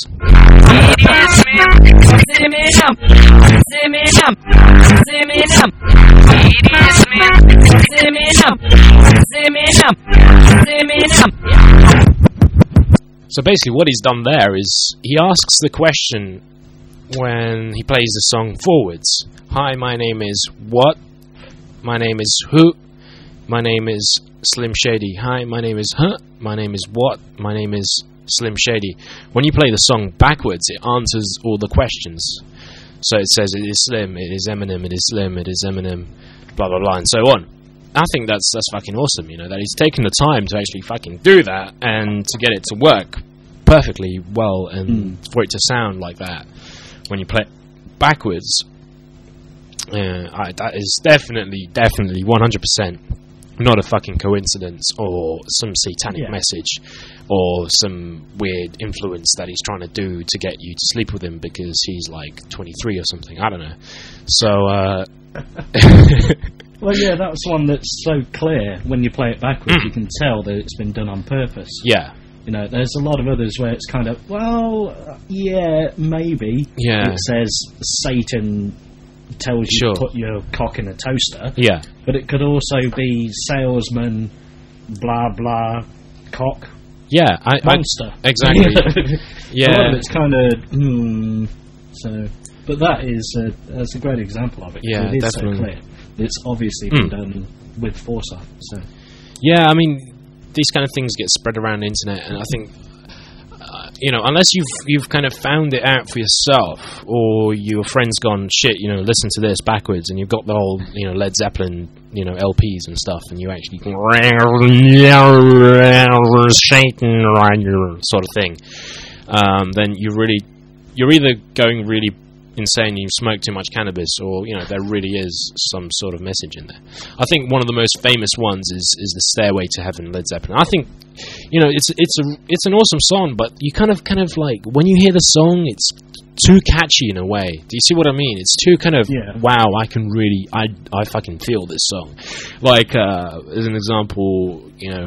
So basically what he's done there is he asks the question when he plays the song forwards. Hi, my name is what? My name is who? My name is Slim Shady. Hi, my name is My name is what? My name is Slim Shady. When you play the song backwards, it answers all the questions. So it says it is Slim, it is Eminem, it is Slim, it is Eminem, blah blah blah, and so on. I think that's fucking awesome, that he's taken the time to actually fucking do that and to get it to work perfectly well and for it to sound like that when you play it backwards. That is definitely 100% not a fucking coincidence or some satanic message or some weird influence that he's trying to do to get you to sleep with him because he's like 23 or something. I don't know. So well, yeah, that's one that's so clear. When you play it backwards, you can tell that it's been done on purpose. Yeah. There's a lot of others where it's kind of, yeah, maybe. Yeah. It says Satan tells you to put your cock in a toaster. Yeah. But it could also be salesman, blah, blah, cock. Yeah. Monster. Exactly. Yeah. A lot of it's kind of, so... But that's a great example of it. Yeah, it is definitely. So clear. It's obviously been done with foresight. So. Yeah, I mean, these kind of things get spread around the internet, and I think unless you've kind of found it out for yourself, or your friend's gone, shit, listen to this backwards, and you've got the whole, Led Zeppelin, LPs and stuff, and you actually Satan sort of thing, then you're either going really insane, you smoke too much cannabis, or there really is some sort of message in there. I think one of the most famous ones is the Stairway to Heaven, Led Zeppelin. I think it's an awesome song, but you kind of like when you hear the song, it's too catchy in a way. Do you see what I mean? It's too kind of wow, I fucking feel this song. Like as an example,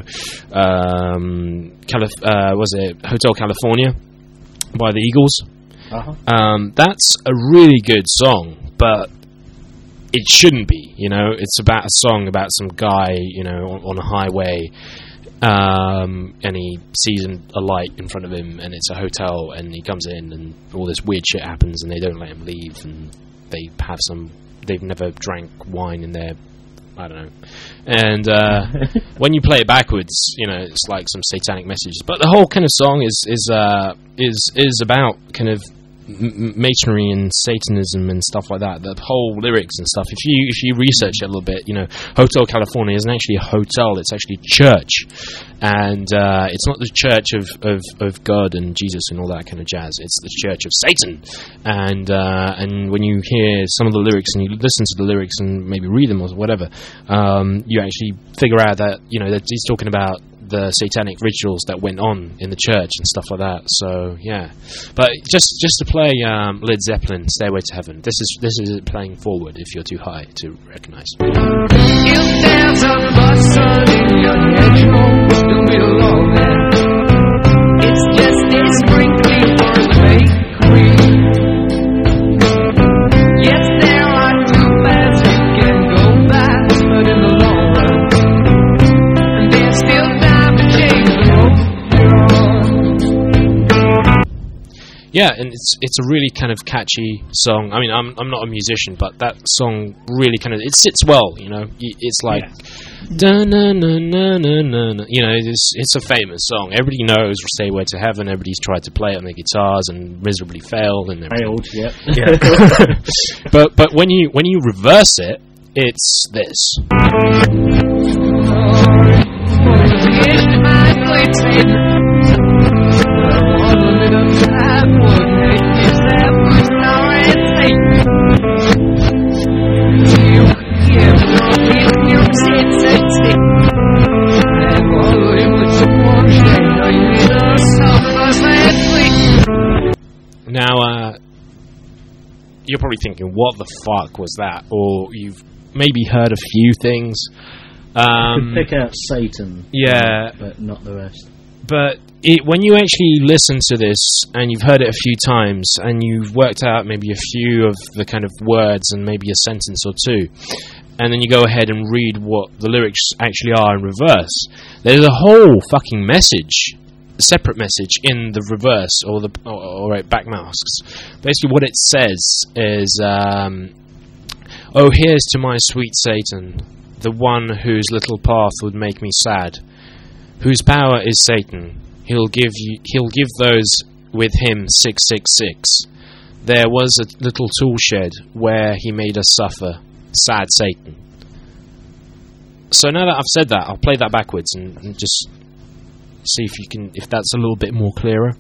was it Hotel California by the Eagles? That's a really good song, but it shouldn't be. It's about a song about some guy, on a highway, and he sees a light in front of him, and it's a hotel, and he comes in, and all this weird shit happens, and they don't let him leave, and they've never drank wine in their, I don't know. And when you play it backwards, it's like some satanic messages. But the whole kind of song is about kind of masonry and Satanism and stuff like that. The whole lyrics and stuff. If you research it a little bit, Hotel California isn't actually a hotel. It's actually a church, and it's not the church of God and Jesus and all that kind of jazz. It's the church of Satan. And when you hear some of the lyrics and you listen to the lyrics and maybe read them or whatever, you actually figure out that that he's talking about the satanic rituals that went on in the church and stuff like that. So yeah, but just to play Led Zeppelin, Stairway to Heaven. This is playing forward if you're too high to recognise. If there's a button in your hedgerow, don't be alone there. It's just a sprinkling for the bakery. Yes, there are two paths you can go back, but in the long run, and there's still time to change the road you're on. Yeah, and it's a really kind of catchy song. I mean, I'm not a musician, but that song really kind of, it sits well, It's like, da na na na na na. It's a famous song. Everybody knows Stairway to Heaven. Everybody's tried to play it on their guitars and miserably failed and everything. Yeah. But when you reverse it, it's this. Now, you're probably thinking, what the fuck was that? Or you've maybe heard a few things. Pick out Satan, yeah, but not the rest. But when you actually listen to this, and you've heard it a few times, and you've worked out maybe a few of the kind of words and maybe a sentence or two, and then you go ahead and read what the lyrics actually are in reverse, there's a whole fucking message, a separate message in the reverse or back masks. Basically, what it says is, "Oh, here's to my sweet Satan, the one whose little path would make me sad, whose power is Satan. He'll give those with him 666. There was a little tool shed where he made us suffer. Sad Satan." So now that I've said that, I'll play that backwards and just see if that's a little bit more clearer.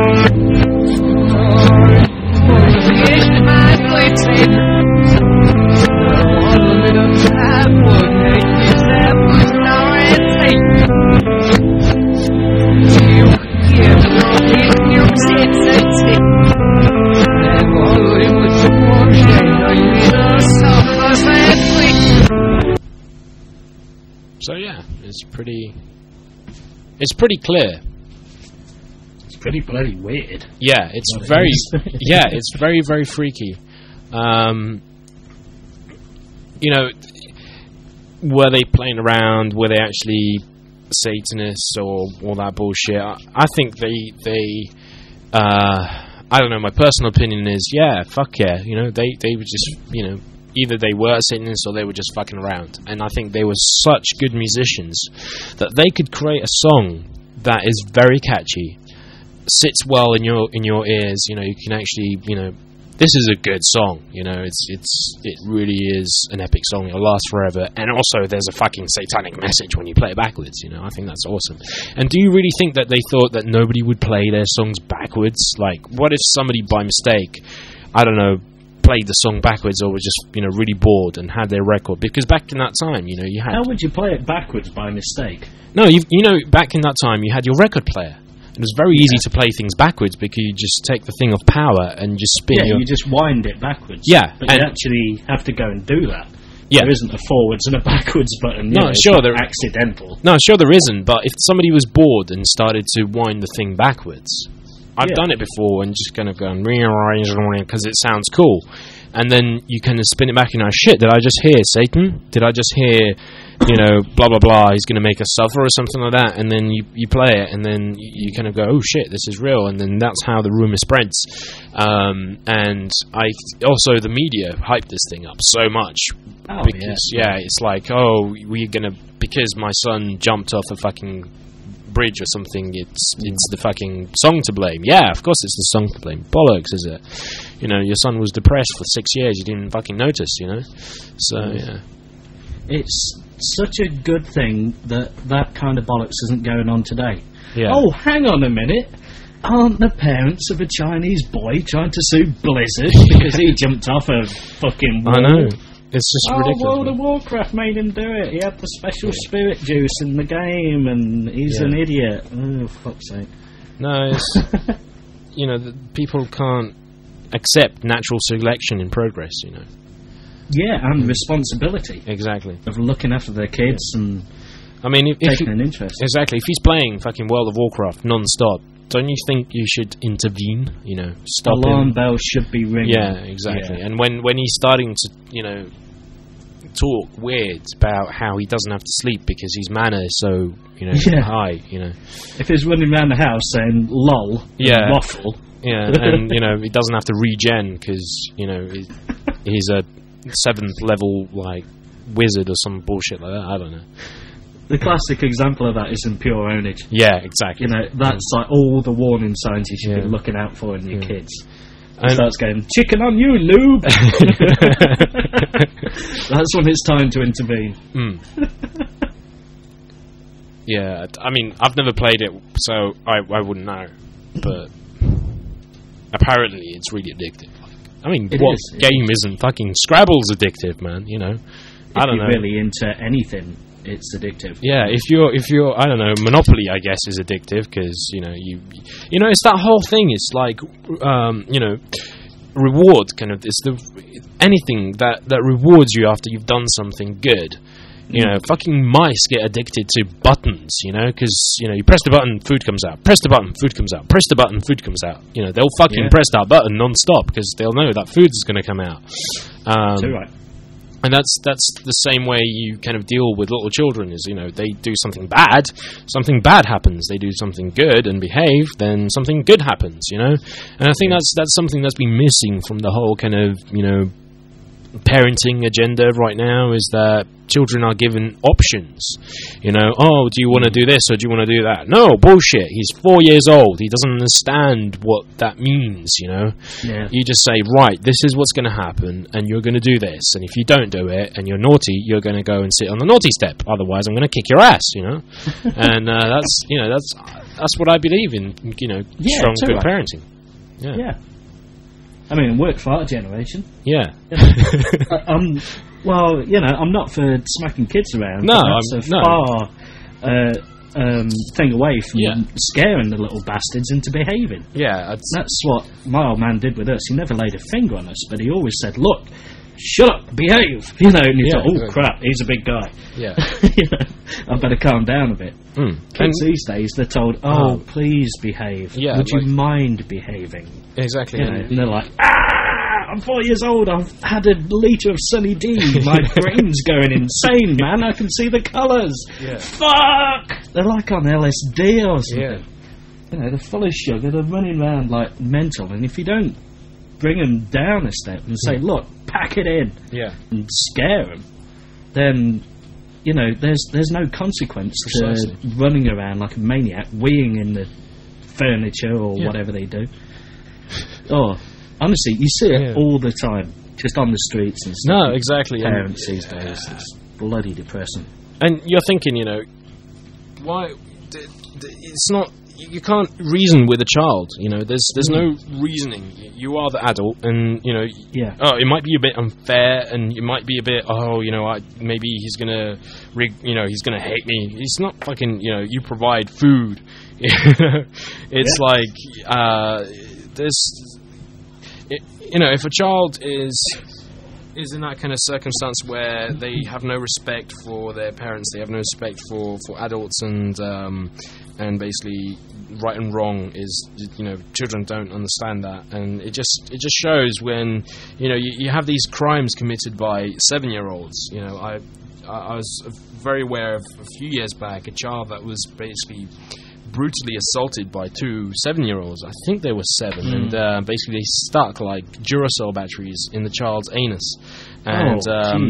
So yeah, it's pretty clear. It's pretty bloody weird. Yeah, it's very yeah, it's very, very freaky. Were they playing around? Were they actually Satanists or all that bullshit? I think they I don't know, my personal opinion is, yeah, fuck yeah, they were just, either they were Satanists or they were just fucking around. And I think they were such good musicians that they could create a song that is very catchy sits well in your ears. You know, you can actually, you know, this is a good song. You know, it really is an epic song. It'll last forever. And also, there's a fucking satanic message when you play it backwards. You know, I think that's awesome. And do you really think that they thought that nobody would play their songs backwards? Like, what if somebody by mistake, I don't know, played the song backwards, or was just, you know, really bored and had their record? Because back in that time, you know, you had... How would you play it backwards by mistake? No, you know, back in that time, you had your record player. It was very easy to play things backwards because you just take the thing off power and just spin you just wind it backwards. Yeah. But you actually have to go and do that. Yeah. There isn't a forwards and a backwards button. No, sure. It's accidental. No, sure there isn't, but if somebody was bored and started to wind the thing backwards... I've done it before and just kind of going... because it sounds cool. And then you kind of spin it back and you're like, shit, did I just hear Satan? Did I just hear, you know, blah, blah, blah, he's going to make us suffer or something like that? And then you play it and then you kind of go, oh shit, this is real. And then that's how the rumour spreads. And also the media hyped this thing up so much. Oh, because, it's like, oh, we're going to... Because my son jumped off a fucking... bridge or something, it's the fucking song to blame. Yeah, of course it's the song to blame. Bollocks, is it? You know, your son was depressed for 6 years, you didn't fucking notice, you know? So, yeah. It's such a good thing that kind of bollocks isn't going on today. Yeah. Oh, hang on a minute. Aren't the parents of a Chinese boy trying to sue Blizzard because he jumped off a fucking wall? I know. It's just ridiculous. World of Warcraft made him do it. He had the special spirit juice in the game, and he's an idiot. Oh, fuck's sake. No, it's... you know, people can't accept natural selection in progress, you know. Yeah, and responsibility. Exactly. Of looking after their kids and I mean, if taking an interest. Exactly. If he's playing fucking World of Warcraft non-stop, don't you think you should intervene? You know, stop him. Alarm bells should be ringing. Yeah, exactly. Yeah. And when he's starting to, you know, talk weird about how he doesn't have to sleep because his mana is so, you know, high, you know. If he's running around the house saying lol, waffle. Yeah, and, you know, he doesn't have to regen because, you know, he's a 7th level, like, wizard or some bullshit like that. I don't know. The classic example of that is in Pure Ownage. Yeah, exactly. You know, that's like all the warning signs you should be looking out for in your kids. He starts going, chicken on you, noob! That's when it's time to intervene. Yeah, I mean, I've never played it, so I wouldn't know. But apparently it's really addictive. I mean, what game isn't fucking... Scrabble's addictive, man, you know. I don't know. If you're really into anything, it's addictive. Yeah, if you're I don't know, Monopoly, I guess, is addictive because, you know, you know, it's that whole thing. It's like, you know, reward kind of. It's anything that rewards you after you've done something good. You know, fucking mice get addicted to buttons, you know, because, you know, you press the button, food comes out. Press the button, food comes out. Press the button, food comes out. You know, they'll fucking press that button non-stop because they'll know that food is going to come out. Too right. And that's the same way you kind of deal with little children is, you know, they do something bad happens. They do something good and behave, then something good happens, you know? And I think that's something that's been missing from the whole kind of, you know, parenting agenda right now is that children are given options. You know, oh, do you want to do this or do you want to do that? No, bullshit. He's 4 years old. He doesn't understand what that means, you know. Yeah. You just say, right, this is what's going to happen and you're going to do this. And if you don't do it and you're naughty, you're going to go and sit on the naughty step. Otherwise, I'm going to kick your ass, you know. And that's what I believe in, you know, strong, good parenting. Yeah. I mean, it worked for our generation. Yeah. Well, you know, I'm not for smacking kids around. No, that's a far thing away from scaring the little bastards into behaving. Yeah. That's what my old man did with us. He never laid a finger on us, but he always said, look, shut up, behave. You know, and you thought, oh, crap, he's a big guy. Yeah. You know, I better calm down a bit. Kids these days, they're told, oh, please behave. Yeah, would you mind behaving? Exactly. You know, and they're like, I'm 4 years old, I've had a litre of Sunny D, my brain's going insane, man, I can see the colours. Yeah. Fuck! They're like on LSD or something. Yeah. You know, they're full of sugar, they're running around like mental, and if you don't bring them down a step and say, look, pack it in, and scare them, then, you know, there's no consequence to running around like a maniac, weeing in the furniture or whatever they do. Oh, honestly, you see it all the time, just on the streets and stuff. No, exactly. Parents these days, it's bloody depressing. And you're thinking, you know, why? It's not. You can't reason with a child. You know, there's no reasoning. You are the adult, and you know. Yeah. Oh, it might be a bit unfair, and it might be a bit. Oh, you know, maybe he's gonna, he's gonna hate me. He's not fucking. You know, you provide food. It's like there's. You know, if a child is in that kind of circumstance where they have no respect for their parents, they have no respect for adults, and basically right and wrong is, you know, children don't understand that, and it just shows when, you know, you have these crimes committed by 7-year-olds. You know, I was very aware of a few years back a child that was basically brutally assaulted by 2 7-year-olds. I think they were 7, and basically they stuck like Duracell batteries in the child's anus, and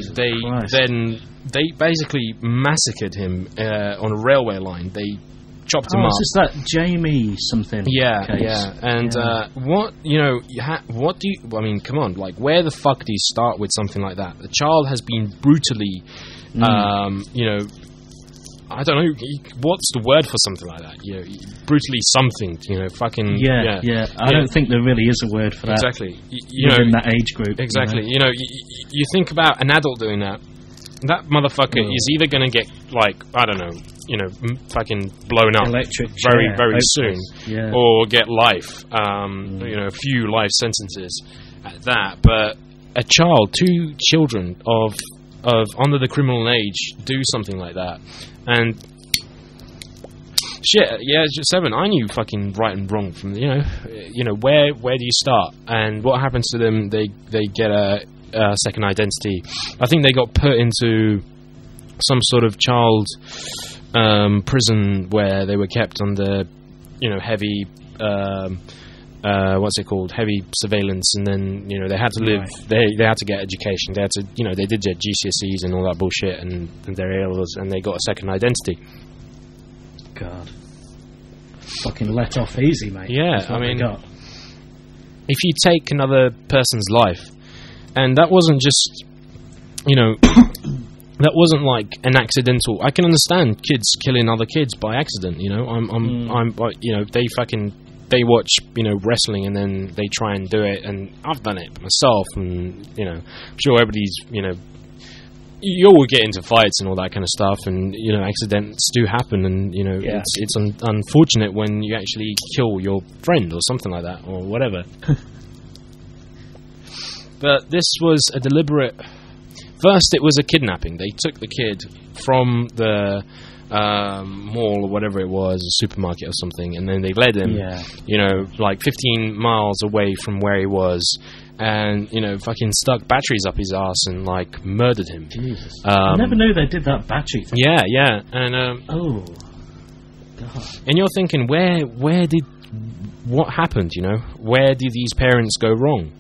they basically massacred him on a railway line. They chopped him up. It's just that Jamie something. Yeah, case. yeah. And what, you know, what do you? I mean, come on, like, where the fuck do you start with something like that? The child has been brutally, you know. I don't know, what's the word for something like that? You know, brutally something, you know, fucking... Yeah. I don't think there really is a word for that. Exactly. You know, in that age group. Exactly. You know, you think about an adult doing that, that motherfucker is either going to get, like, I don't know, you know, fucking blown up very soon, or get life, you know, a few life sentences at that. But a child, 2 children of under the criminal age do something like that. And shit, yeah, it's just 7. I knew fucking right and wrong from, you know, where do you start? And what happens to them? They get a second identity. I think they got put into some sort of child prison where they were kept under, you know, heavy what's it called? Heavy surveillance, and then, you know, they had to live. Right. They had to get education. They had to, you know, they did their GCSEs and all that bullshit, and their A-levels, and they got a second identity. God, fucking let off easy, mate. Yeah, I mean, if you take another person's life, and that wasn't just, you know, that wasn't like an accidental. I can understand kids killing other kids by accident. You know, I'm, you know, they watch, you know, wrestling, and then they try and do it, and I've done it myself, and, you know, I'm sure everybody's, you know, you all get into fights and all that kind of stuff, and, you know, accidents do happen, and, you know, it's unfortunate when you actually kill your friend or something like that, or whatever. But this was a deliberate... First, it was a kidnapping. They took the kid from the... mall or whatever it was, a supermarket or something, and then they led him, you know, like 15 miles away from where he was, and, you know, fucking stuck batteries up his ass and, like, murdered him. Jesus. I never knew they did that battery thing. Yeah, and oh, God. And you're thinking, what happened? You know, where did these parents go wrong?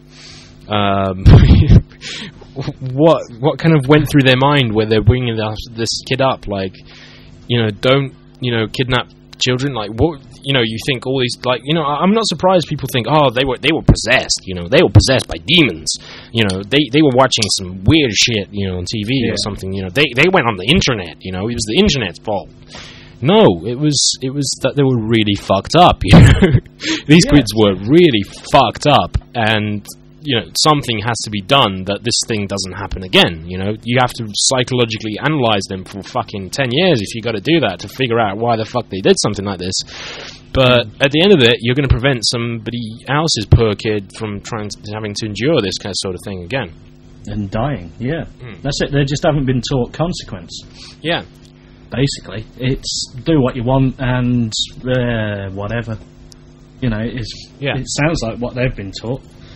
What kind of went through their mind where they're bringing this kid up, like? You know, don't, you know, kidnap children. Like, what, you know, you think all these, like, you know, I'm not surprised people think, oh, they were possessed, you know, they were possessed by demons, you know, they were watching some weird shit, you know, on TV or something, you know, they went on the internet, you know, it was the internet's fault. No, it was that they were really fucked up, you know. These kids were really fucked up, and, you know, something has to be done that this thing doesn't happen again, you know. You have to psychologically analyze them for fucking 10 years if you got to do that to figure out why the fuck they did something like this. But at the end of it, you're going to prevent somebody else's poor kid from having to endure this kind of sort of thing again. And dying, That's it, they just haven't been taught consequence. Yeah. Basically, it's do what you want and whatever. You know, it sounds like what they've been taught.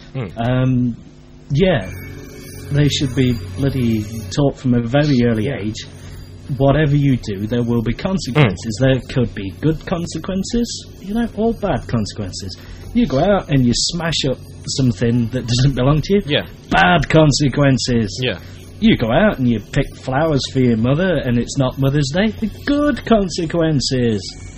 They should be bloody taught from a very early age. Whatever you do, there will be consequences. There could be good consequences, you know, or bad consequences. You go out and you smash up something that doesn't belong to you. Bad consequences. You go out and you pick flowers for your mother and it's not Mother's Day. Good consequences.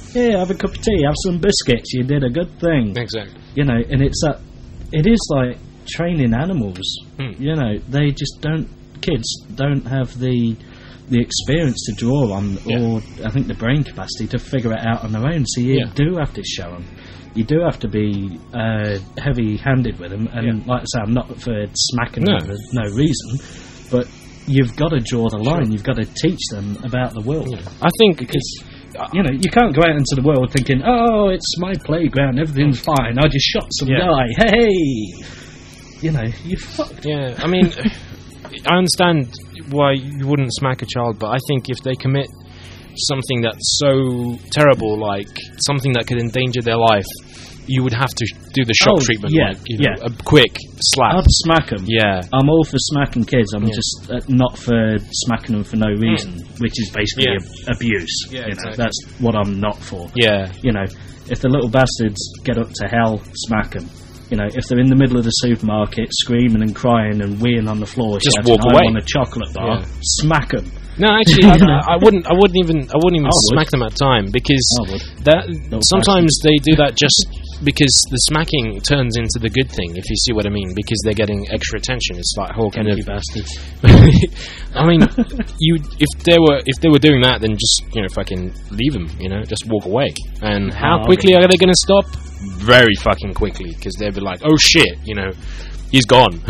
Here, have a cup of tea, have some biscuits. You did a good thing. Exactly. You know, and it's that. It is like training animals. You know, they just don't. Kids don't have the experience to draw on, or I think the brain capacity to figure it out on their own. So you do have to show them. You do have to be heavy-handed with them. And like I say, I'm not for smacking them for no reason, but you've got to draw the line. You've got to teach them about the world. I think because. You know, you can't go out into the world thinking, oh, it's my playground, everything's fine, I just shot some guy, hey! You know, you're fucked. Yeah, I mean, I understand why you wouldn't smack a child, but I think if they commit something that's so terrible, like something that could endanger their life, you would have to do the shock treatment, like, you know, a quick slap. I'd smack them. Yeah. I'm all for smacking kids. I'm just not for smacking them for no reason, which is basically abuse. Yeah, you know, that's what I'm not for. Yeah. You know, if the little bastards get up to hell, smack them. You know, if they're in the middle of the supermarket screaming and crying and weeing on the floor, just shouting, walk away. I want a chocolate bar. Smack them. No, actually, I wouldn't even smack them at time, because sometimes they do that just because the smacking turns into the good thing, if you see what I mean, because they're getting extra attention. It's like whole kind of bastards. I mean, if they were doing that, then just, you know, fucking leave them, you know, just walk away. And how quickly are they going to stop? Very fucking quickly, because they'll be like, oh shit, you know, he's gone.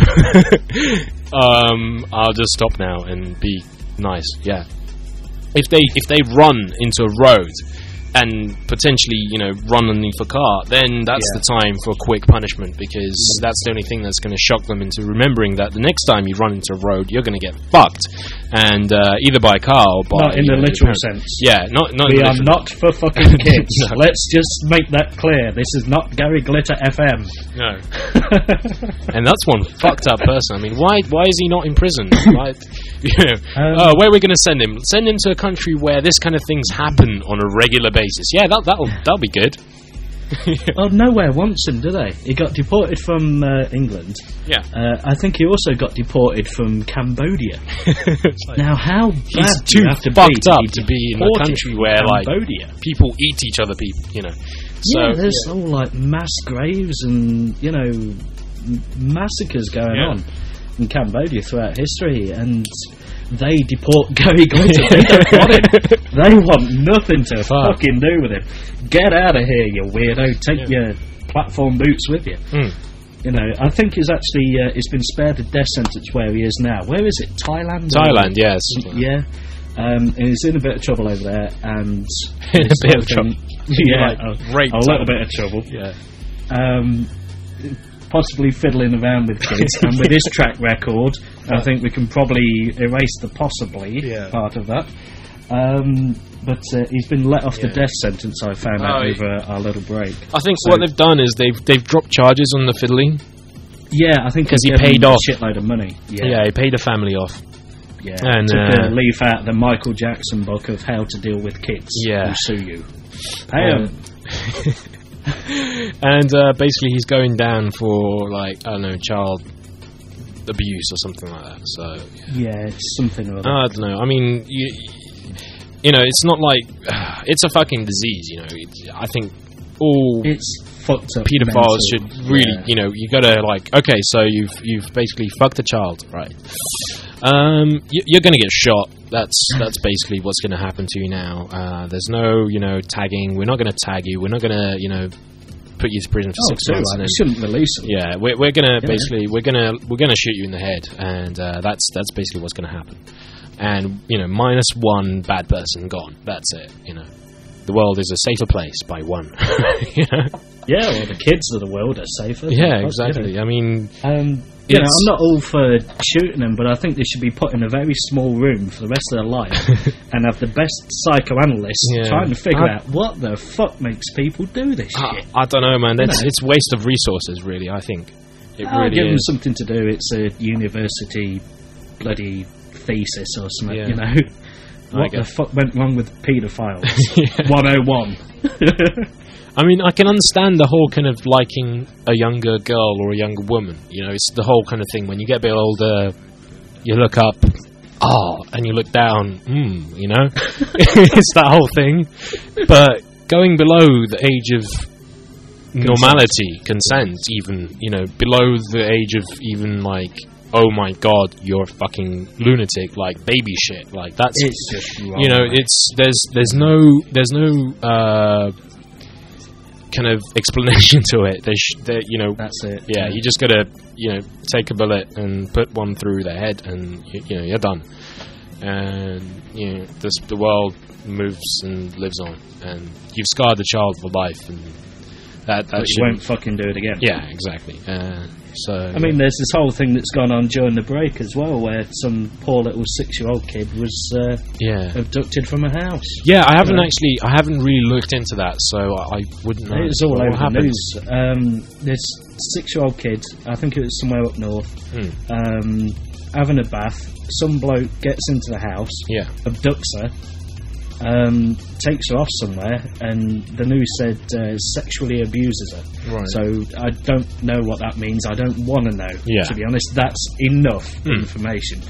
I'll just stop now and be nice. Yeah. If they run into a road and potentially, you know, run underneath a car, then that's the time for quick punishment, because that's the only thing that's going to shock them into remembering that the next time you run into a road, you're going to get fucked, and either by a car or by... Not in the literal sense. Yeah, not we are not for fucking kids. No. Let's just make that clear. This is not Gary Glitter FM. No. And that's one fucked up person. I mean, why is he not in prison? Like, you know, where are we going to send him? Send him to a country where this kind of things happen on a regular basis. Yeah, that'll be good. Well, nowhere wants him, do they? He got deported from England. Yeah. I think he also got deported from Cambodia. Now, how bad he's do too you have to fucked be up to be in a country where Cambodia? Like people eat each other, you know. So, yeah, there's all like mass graves and, you know, massacres going on in Cambodia throughout history, and they deport Gary Glitter. They don't want him. They want nothing to fucking do with him. Get out of here, you weirdo. Take your platform boots with you. You know, I think he's actually he's been spared a death sentence where he is now. Where is it? Thailand? Thailand, yes. Yeah. And he's in a bit of trouble over there, and in a bit of trouble. Yeah, like, a little bit of trouble. Yeah. Possibly fiddling around with kids, and with his track record, I think we can probably erase the possibly part of that. But he's been let off the death sentence, I found out over our little break. I think what they've done is they've dropped charges on the fiddling. Yeah, I think because he paid off a shitload of money. Yeah, he paid the family off. Yeah, and took a leaf out of the Michael Jackson book of how to deal with kids who sue you. Pay 'em. And basically he's going down for, like, I don't know, child abuse or something like that. So yeah, it's something or other. I don't know. I mean, you know, it's not like it's a fucking disease. You know, I think all it's fucked up pedophiles should really, you know, you gotta, like, okay, so you've basically fucked a child, right? You're gonna get shot. That's basically what's gonna happen to you now. There's no, you know, tagging. We're not gonna tag you. We're not gonna, you know, put you to prison for 6 months. Right. You shouldn't release them. Yeah, we're gonna basically we're gonna shoot you in the head, and that's basically what's gonna happen. And, you know, -1 bad person gone. That's it. You know, the world is a safer place by one. You know? Yeah, well, the kids of the world are safer. Yeah, exactly. You know. I mean, you know, I'm not all for shooting them, but I think they should be put in a very small room for the rest of their life and have the best psychoanalysts trying to figure out what the fuck makes people do this shit. I don't know, man. It's waste of resources, really, I think. It really give is. them something to do. It's a university bloody thesis or something, you know. What the fuck went wrong with paedophiles? 101. I mean, I can understand the whole kind of liking a younger girl or a younger woman. You know, it's the whole kind of thing. When you get a bit older, you look up, and you look down, you know? It's that whole thing. But going below the age of normality, consent, even, you know, below the age of even like, oh my god, you're a fucking lunatic, like baby shit, like that's, it's just wrong, you know, mate. it's there's no kind of explanation to it. You know, That's it. yeah, you just gotta, you know, take a bullet and put one through their head, and you know, you're done. And you know, the world moves and lives on, and you've scarred the child for life, and that But you shouldn't- won't fucking do it again. Yeah, exactly. So I mean, there's this whole thing that's gone on during the break as well, where some poor little 6-year-old kid was yeah, abducted from a house. yeah. I haven't Yeah. I haven't really looked into that, so I wouldn't know. It's all what over the happened. news. This 6-year-old kid, I think it was somewhere up north, having a bath. Some bloke gets into the house, Yeah, abducts her, takes her off somewhere, and the news said sexually abuses her. right. So I don't know what that means. I don't want to know, Yeah. to be honest. That's enough information.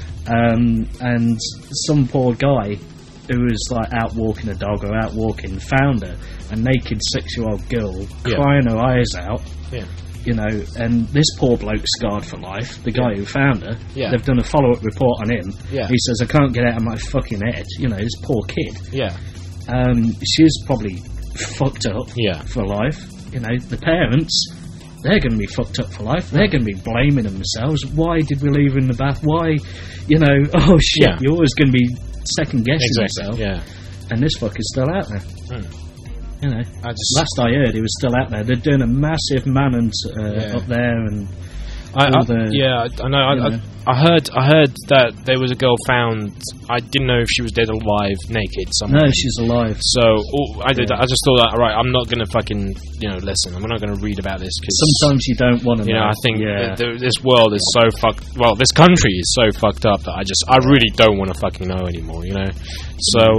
And some poor guy who was like out walking a dog or out walking found her, a naked 6-year-old girl, Yeah. crying her eyes out. Yeah. You know, and this poor bloke's scarred for life. The guy who found her, Yeah. they've done a follow-up report on him. Yeah. He says, "I can't get out of my fucking head." You know, this poor kid. Yeah, She's probably fucked up yeah, for life. You know, the parents, they're going to be fucked up for life. They're going to be blaming themselves. Why did we leave her in the bath? Why, you know, oh shit, Yeah. you're always going to be second guessing exactly. yourself. Yeah, And this fucker's still out there. You know, I just last I heard, he was still out there. They're doing a massive manhunt Yeah. up there, and I all the- know. you know. I heard that there was a girl found. I didn't know if she was dead or alive, naked somewhere. no, she's alive. So I did. I just thought that. All right, I'm not gonna fucking listen. I'm not gonna read about this because Sometimes you don't want to know. I think yeah. this world is so fucked. Well, this country is so fucked up that I really don't want to fucking know anymore. You know. So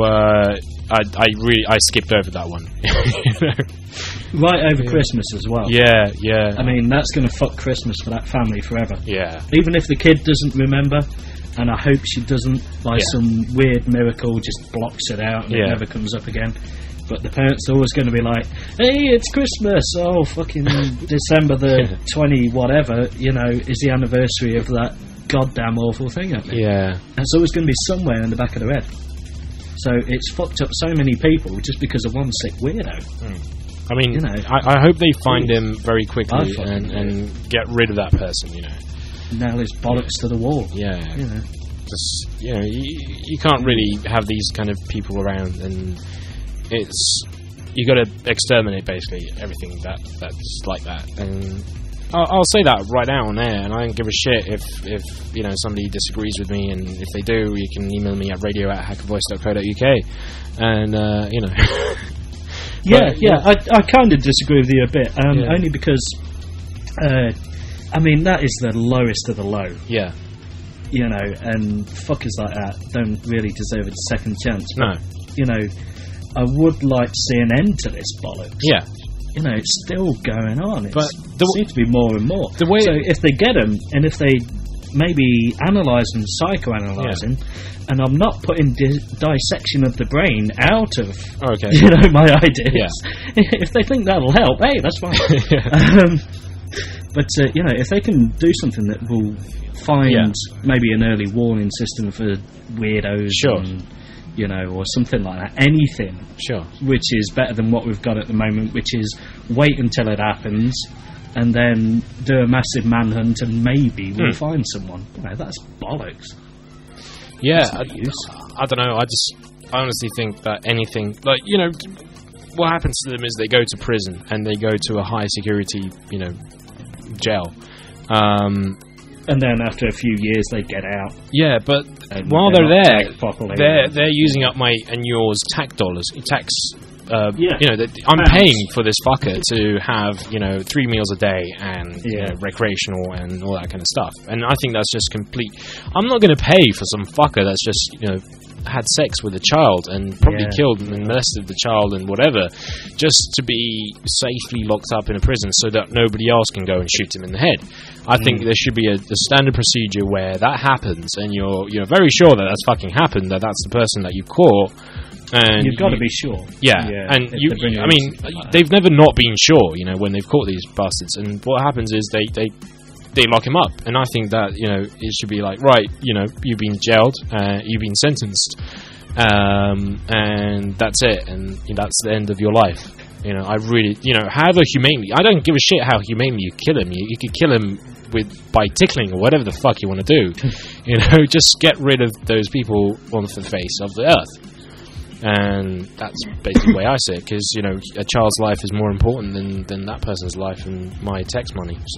I skipped over that one. Right over Christmas as well. Yeah, yeah. I mean, that's going to fuck Christmas for that family forever. Yeah. Even if the kid doesn't remember, and I hope she doesn't, by Yeah. some weird miracle, just blocks it out and Yeah. it never comes up again. But the parents are always going to be like, "Hey, it's Christmas! Oh, fucking December the 20 whatever, you know, is the anniversary of that goddamn awful thing happening." Yeah. And it's always going to be somewhere in the back of their head. So it's fucked up so many people just because of one sick weirdo. I mean, You know. I hope they find him very quickly I fucking and get rid of that person. You know. Nail his bollocks to the wall. Yeah. You know. Just you can't really have these kind of people around, and you got to exterminate basically everything that's like that. And I'll say that right now on air, and I don't give a shit if somebody disagrees with me, and if they do, you can email me at radio@hackervoice.co.uk, and Yeah, I kind of disagree with you a bit, Yeah. only because, I mean, that is the lowest of the low, yeah, you know, and fuckers like that don't really deserve a second chance. no, You know, I would like to see an end to this bollocks. yeah, You know, it's still going on. It But seems to be more and more. the way- so if they get them, and if they maybe analyse them, psychoanalyse them, and I'm not putting dissection of the brain out of okay, you know, my ideas. If they think that'll help, hey, that's fine. But you know, if they can do something that will find maybe an early warning system for weirdos, Sure. and, you know, or something like that, anything sure, which is better than what we've got at the moment, which is wait until it happens and then do a massive manhunt and maybe we'll find someone. You know, that's bollocks. yeah. No use. I don't know. I honestly think that anything, like, you know, what happens to them is they go to prison and they go to a high security, jail. And then after a few years they get out. Yeah, but And while they're they're not there, checked properly. they're using up my and yours tax dollars. I'm Pounds. paying for this fucker to have 3 meals a day and recreational and all that kind of stuff. And I think that's just complete. I'm not going to pay for some fucker that's just had sex with a child and probably killed and molested the child and whatever, just to be safely locked up in a prison so that nobody else can go and shoot him in the head. I think there should be a standard procedure where that happens and you're very sure that that's fucking happened, that that's the person that you caught. And you've got to be sure. Yeah, and I mean, they've never not been sure, you know, when they've caught these bastards. And what happens is they lock him up. And I think that, you know, it should be like, right, you know, you've been jailed, you've been sentenced, and that's it, and that's the end of your life. You know, I really, you know, however humanely, I don't give a shit how humanely you kill him. You could kill him by tickling or whatever the fuck you want to do. You know, just get rid of those people off the face of the earth. And that's basically the way I see it, because, you know, a child's life is more important than that person's life and my tax money. So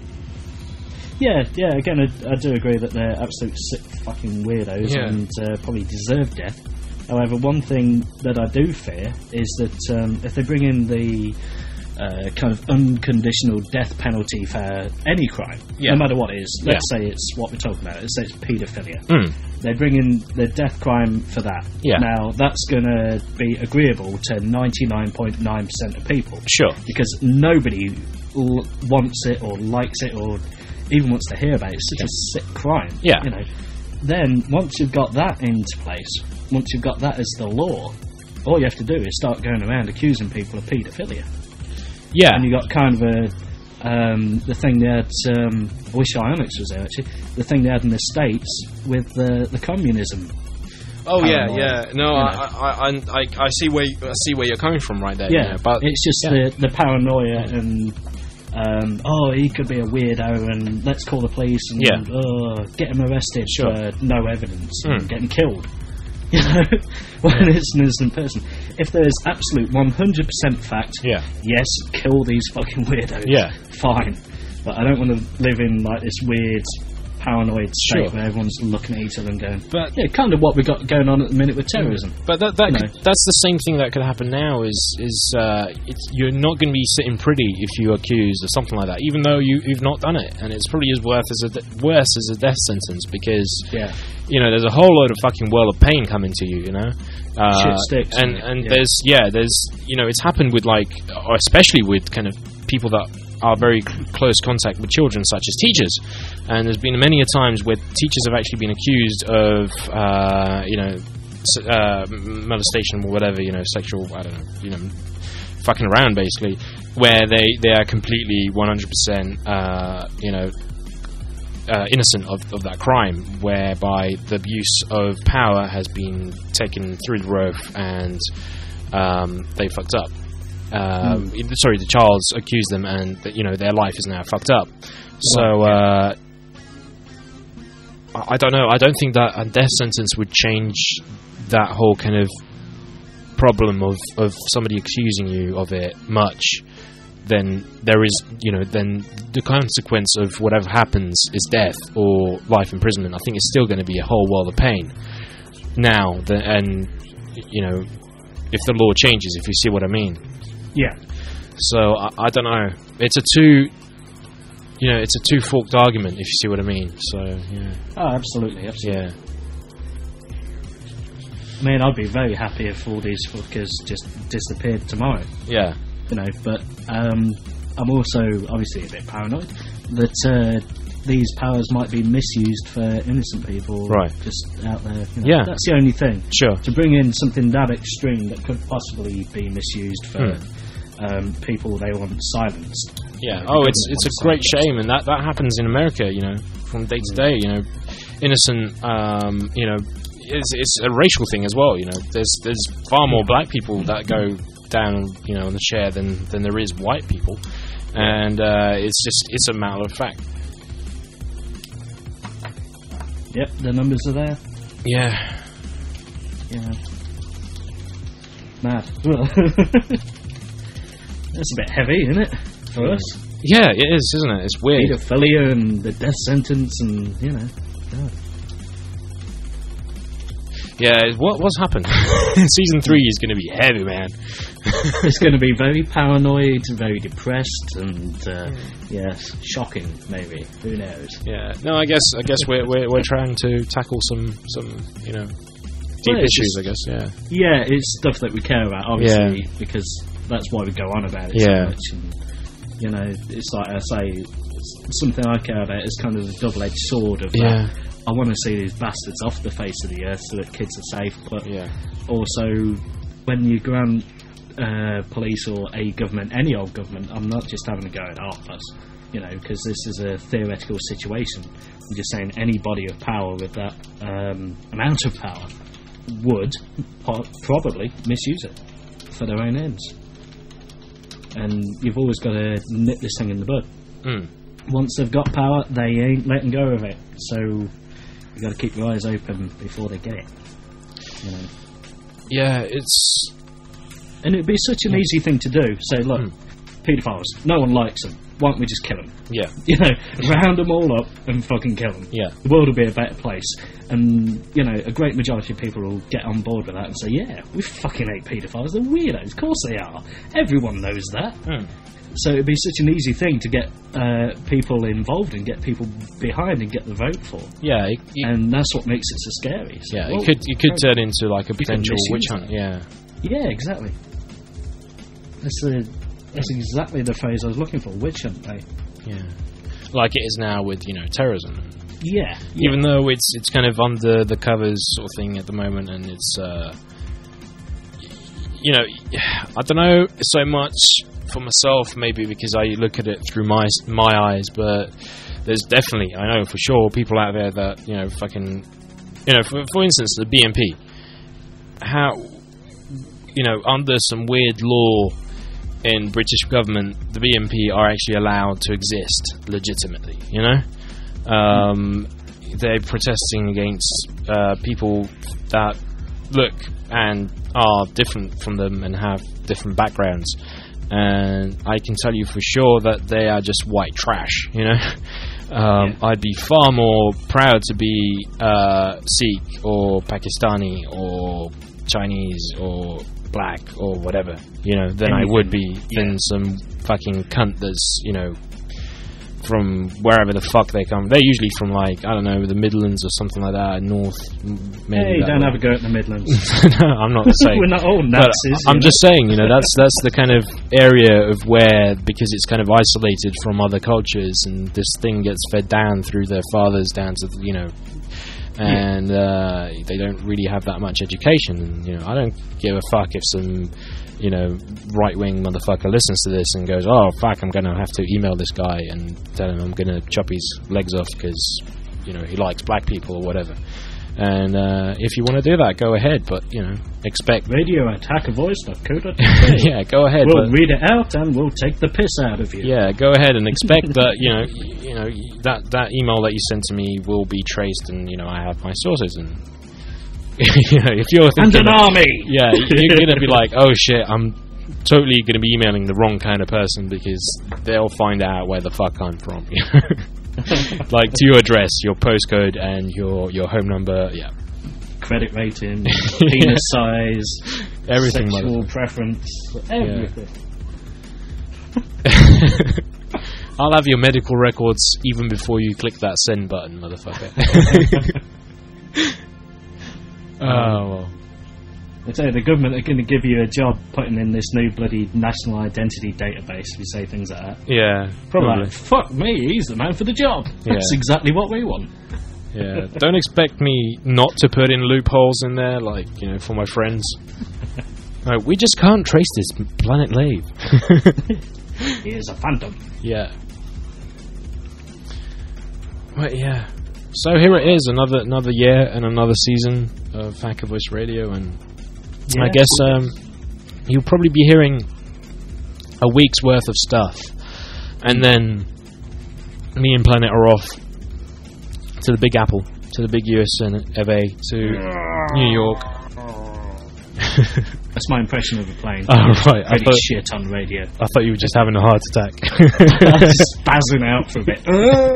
yeah. Again, I do agree that they're absolute sick fucking weirdos and probably deserve death. However, one thing that I do fear is that if they bring in the kind of unconditional death penalty for any crime, no matter what it is, let's say it's what we're talking about, let's say it's paedophilia. They bring in the death crime for that. Now, that's going to be agreeable to 99.9% of people. Sure. Because nobody wants it or likes it or even wants to hear about it. It's such a sick crime. You know. Then, once you've got that into place, once you've got that as the law, all you have to do is start going around accusing people of paedophilia. Yeah. And you got kind of the thing they had, I wish Ionics was there actually, the thing they had in the States with the communism. Oh yeah. No, I see where you're coming from right there. Yeah, you know, but it's just the paranoia and he could be a weirdo and let's call the police and get him arrested for no evidence and get him killed. You know, when it's an innocent person. If there's absolute 100% fact, yes, kill these fucking weirdos. Fine, but I don't want to live in like this weird paranoid state where everyone's looking at each other and going, kind of what we got going on at the minute with terrorism. But that's the same thing that could happen now. Is you're not going to be sitting pretty if you're accused of something like that, even though you've not done it, and it's probably as worse as a death sentence, because you know, there's a whole load of fucking world of pain coming to you. You know, shit sticks, and there's you know, it's happened with like, or especially with kind of people that are very close contact with children, such as teachers, and there's been many a times where teachers have actually been accused of you know, molestation or whatever, you know, sexual, I don't know, you know, fucking around basically, where they are completely 100% you know, innocent of that crime, whereby the abuse of power has been taken through the roof and they fucked up. Sorry, the child's accused them, and you know, their life is now fucked up. So I don't know. I don't think that a death sentence would change that whole kind of problem of somebody accusing you of it much. Then there is, you know, then the consequence of whatever happens is death or life imprisonment. I think it's still going to be a whole world of pain now. And you know, if the law changes, if you see what I mean. Yeah. So I don't know. It's a two-forked argument, if you see what I mean. So yeah. Oh, absolutely. Yeah. I mean, I'd be very happy if all these fuckers just disappeared tomorrow. Yeah. You know, but I'm also obviously a bit paranoid that these powers might be misused for innocent people, just out there. You know. Yeah. That's the only thing. Sure. To bring in something that extreme that could possibly be misused for people they want silenced. Yeah. It's a great shame, and that happens in America. You know, from day to day. You know, innocent. You know, it's a racial thing as well. You know, there's far more black people that go down, you know, on the chair than there is white people, and it's a matter of fact. Yep, the numbers are there. Yeah. Mad. That's a bit heavy, isn't it, for us? Yeah, it is, isn't it? It's weird. Paedophilia and the death sentence, and you know. God. Yeah, what's happened? Season 3 is going to be heavy, man. It's going to be very paranoid, very depressed, and yes, shocking. Maybe, who knows? Yeah, no, I guess we're trying to tackle some you know, deep issues. I guess, yeah, it's stuff that we care about, obviously, because that's why we go on about it so much. And, you know, it's like I say, something I care about is kind of the double-edged sword of that. I want to see these bastards off the face of the earth so that kids are safe, but also when you grant police or a government, any old government, I'm not just having a go at us, because this is a theoretical situation. I'm just saying any body of power with that amount of power would probably misuse it for their own ends. And you've always got to nip this thing in the bud. Once they've got power, they ain't letting go of it. So you've got to keep your eyes open before they get it. Yeah, and it'd be such an easy thing to do. Say, look, paedophiles, no one likes them. Why don't we just kill them? Yeah. Round them all up and fucking kill them. Yeah. The world will be a better place. And, a great majority of people will get on board with that and say, yeah, we fucking hate paedophiles. They're weirdos. Of course they are. Everyone knows that. So it'd be such an easy thing to get people involved and get people behind and get the vote for. Yeah. And that's what makes it so scary. So, yeah, it could turn into like a potential witch hunt. Yeah. Yeah, exactly. That's exactly the phrase I was looking for, witch hunt, right? Yeah. Like it is now with, terrorism. Yeah. Even though it's kind of under the covers sort of thing at the moment, and it's, I don't know so much for myself, maybe because I look at it through my eyes, but there's definitely, I know for sure, people out there that, fucking, for instance, the BNP, how, under some weird law in British government, the BNP are actually allowed to exist legitimately, they're protesting against people that look and are different from them and have different backgrounds, and I can tell you for sure that they are just white trash, I'd be far more proud to be Sikh or Pakistani or Chinese or black or whatever, than I would be than some fucking cunt that's, from wherever the fuck they come. They're usually from, like, I don't know, the Midlands or something like that, North, maybe. Hey, don't have a go at the Midlands. No, I'm not saying. We're not all Nazis. I'm just saying, that's the kind of area of where, because it's kind of isolated from other cultures, and this thing gets fed down through their fathers down to, and they don't really have that much education, and I don't give a fuck if some right-wing motherfucker listens to this and goes, oh fuck, I'm gonna have to email this guy and tell him I'm gonna chop his legs off because he likes black people or whatever. And if you want to do that, go ahead, but expect radio@hackervoice.co.uk. Yeah, go ahead. We'll read it out and we'll take the piss out of you. Yeah, go ahead and expect that that email that you sent to me will be traced, and I have my sources, and if you're thinking, and an army. Yeah, you're gonna be like, oh shit, I'm totally gonna be emailing the wrong kind of person because they'll find out where the fuck I'm from. Like to your address, your postcode, and your home number. Yeah, credit rating, penis size, everything, sexual preference, everything. Yeah. I'll have your medical records even before you click that send button, motherfucker. Oh well. I tell you, the government are going to give you a job putting in this new bloody national identity database if you say things like that. Yeah, probably. Like, fuck me, he's the man for the job. Yeah. That's exactly what we want. Yeah, don't expect me not to put in loopholes in there, like, for my friends. No, we just can't trace this planet Lave. He is a phantom. Yeah. But yeah. So here it is, another year and another season of Hacker Voice Radio, and I guess you'll probably be hearing a week's worth of stuff, and then me and Planet are off to the Big Apple, to the big US of A, to New York. That's my impression of a plane. Oh, right. I thought shit on radio. I thought you were just having a heart attack. Spazzing out for a bit.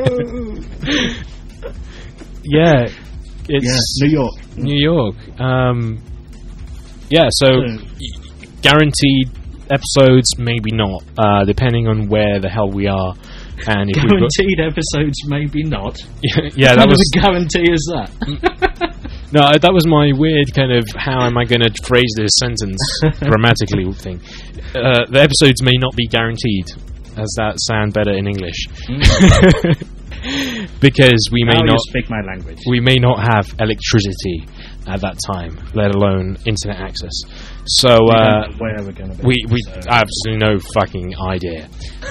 Yeah, it's New York. New York. Yeah, so guaranteed episodes, maybe not, depending on where the hell we are. And if guaranteed episodes, maybe not. Yeah, that was a guarantee. Is that? No, that was my weird kind of how am I going to phrase this sentence grammatically thing. The episodes may not be guaranteed. Does that sound better in English? because we may now not you speak my language. we may not have electricity at that time, let alone internet access. So where we're going to be. we absolutely no fucking idea.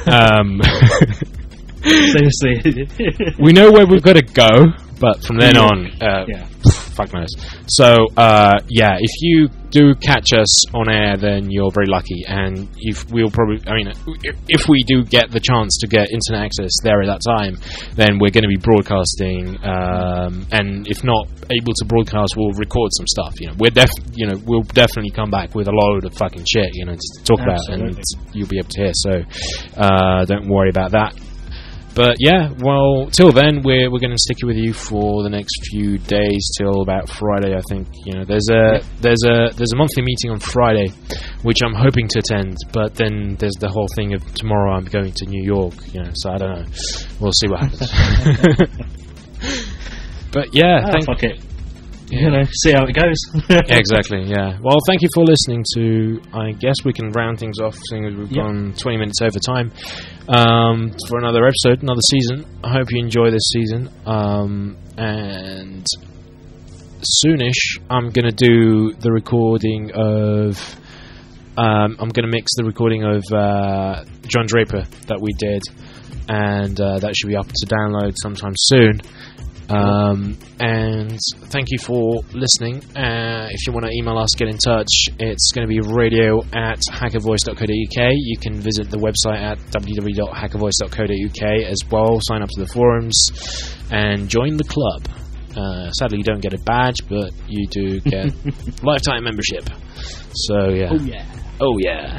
Seriously. We know where we've got to go, but from then on, fuck knows. So, if you do catch us on air, then you're very lucky, and if we do get the chance to get internet access there at that time, then we're going to be broadcasting, and if not able to broadcast, we'll record some stuff. We'll definitely come back with a load of fucking shit, to talk about, and you'll be able to hear. So, don't worry about that. But yeah, well, till then, we're going to stick with you for the next few days till about Friday. I think there's a monthly meeting on Friday, which I'm hoping to attend. But then there's the whole thing of tomorrow I'm going to New York. So I don't know. We'll see what happens. But yeah, fuck it. See how it goes. Exactly, yeah. Well, thank you for listening to... I guess we can round things off, seeing as we've gone 20 minutes over time, for another episode, another season. I hope you enjoy this season. And soonish, I'm going to do the recording of... I'm going to mix the recording of John Draper that we did, and that should be up to download sometime soon. And thank you for listening. If you want to email us, get in touch. It's going to be radio@hackervoice.co.uk. You can visit the website at www.hackervoice.co.uk as well. Sign up to the forums and join the club. Sadly, you don't get a badge, but you do get lifetime membership. So yeah. Oh yeah.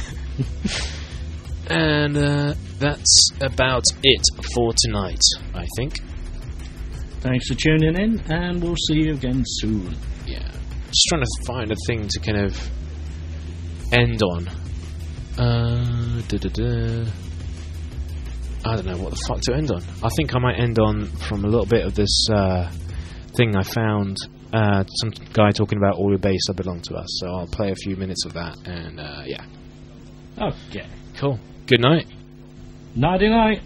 And that's about it for tonight, I think. Thanks for tuning in, and we'll see you again soon. Yeah. Just trying to find a thing to kind of end on. I don't know what the fuck to end on. I think I might end on from a little bit of this thing I found. Some guy talking about all your bass that belong to us. So I'll play a few minutes of that, and yeah. Okay. Cool. Good night. Nighty night.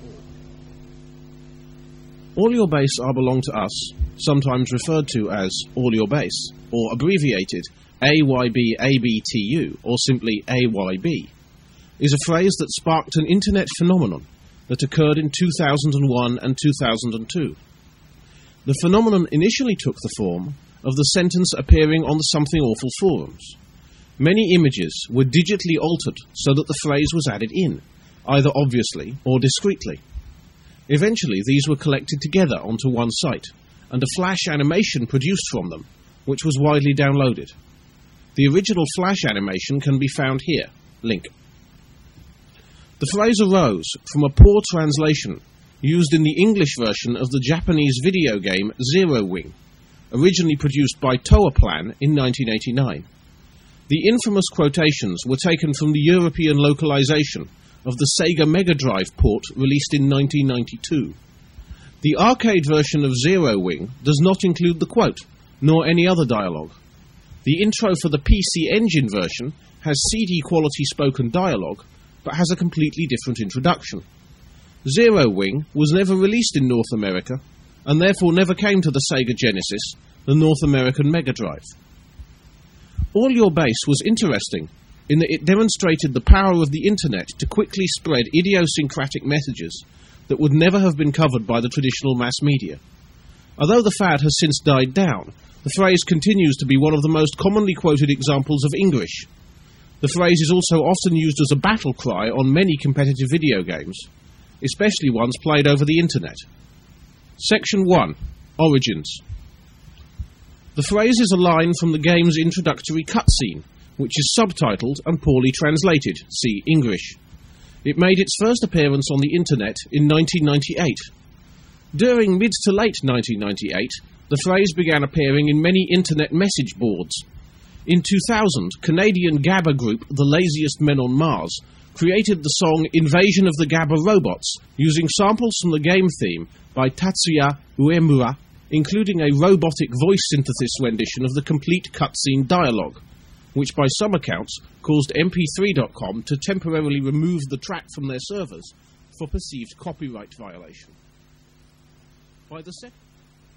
All Your Bass Are Belong to Us, sometimes referred to as All Your Bass, or abbreviated AYBABTU, or simply AYB, is a phrase that sparked an internet phenomenon that occurred in 2001 and 2002. The phenomenon initially took the form of the sentence appearing on the Something Awful forums. Many images were digitally altered so that the phrase was added in, either obviously or discreetly. Eventually, these were collected together onto one site, and a Flash animation produced from them, which was widely downloaded. The original Flash animation can be found here. Link. The phrase arose from a poor translation used in the English version of the Japanese video game Zero Wing, originally produced by Toaplan in 1989. The infamous quotations were taken from the European localization of the Sega Mega Drive port released in 1992. The arcade version of Zero Wing does not include the quote, nor any other dialogue. The intro for the PC Engine version has CD-quality spoken dialogue, but has a completely different introduction. Zero Wing was never released in North America, and therefore never came to the Sega Genesis, the North American Mega Drive. All Your Bass was interesting, in that it demonstrated the power of the internet to quickly spread idiosyncratic messages that would never have been covered by the traditional mass media. Although the fad has since died down, the phrase continues to be one of the most commonly quoted examples of English. The phrase is also often used as a battle cry on many competitive video games, especially ones played over the internet. Section 1. Origins. The phrase is a line from the game's introductory cutscene, which is subtitled and poorly translated, see English. It made its first appearance on the internet in 1998. During mid to late 1998, the phrase began appearing in many internet message boards. In 2000, Canadian Gabba group The Laziest Men on Mars created the song Invasion of the Gabba Robots, using samples from the game theme by Tatsuya Uemura, including a robotic voice synthesis rendition of the complete cutscene dialogue, which by some accounts caused mp3.com to temporarily remove the track from their servers for perceived copyright violation. by the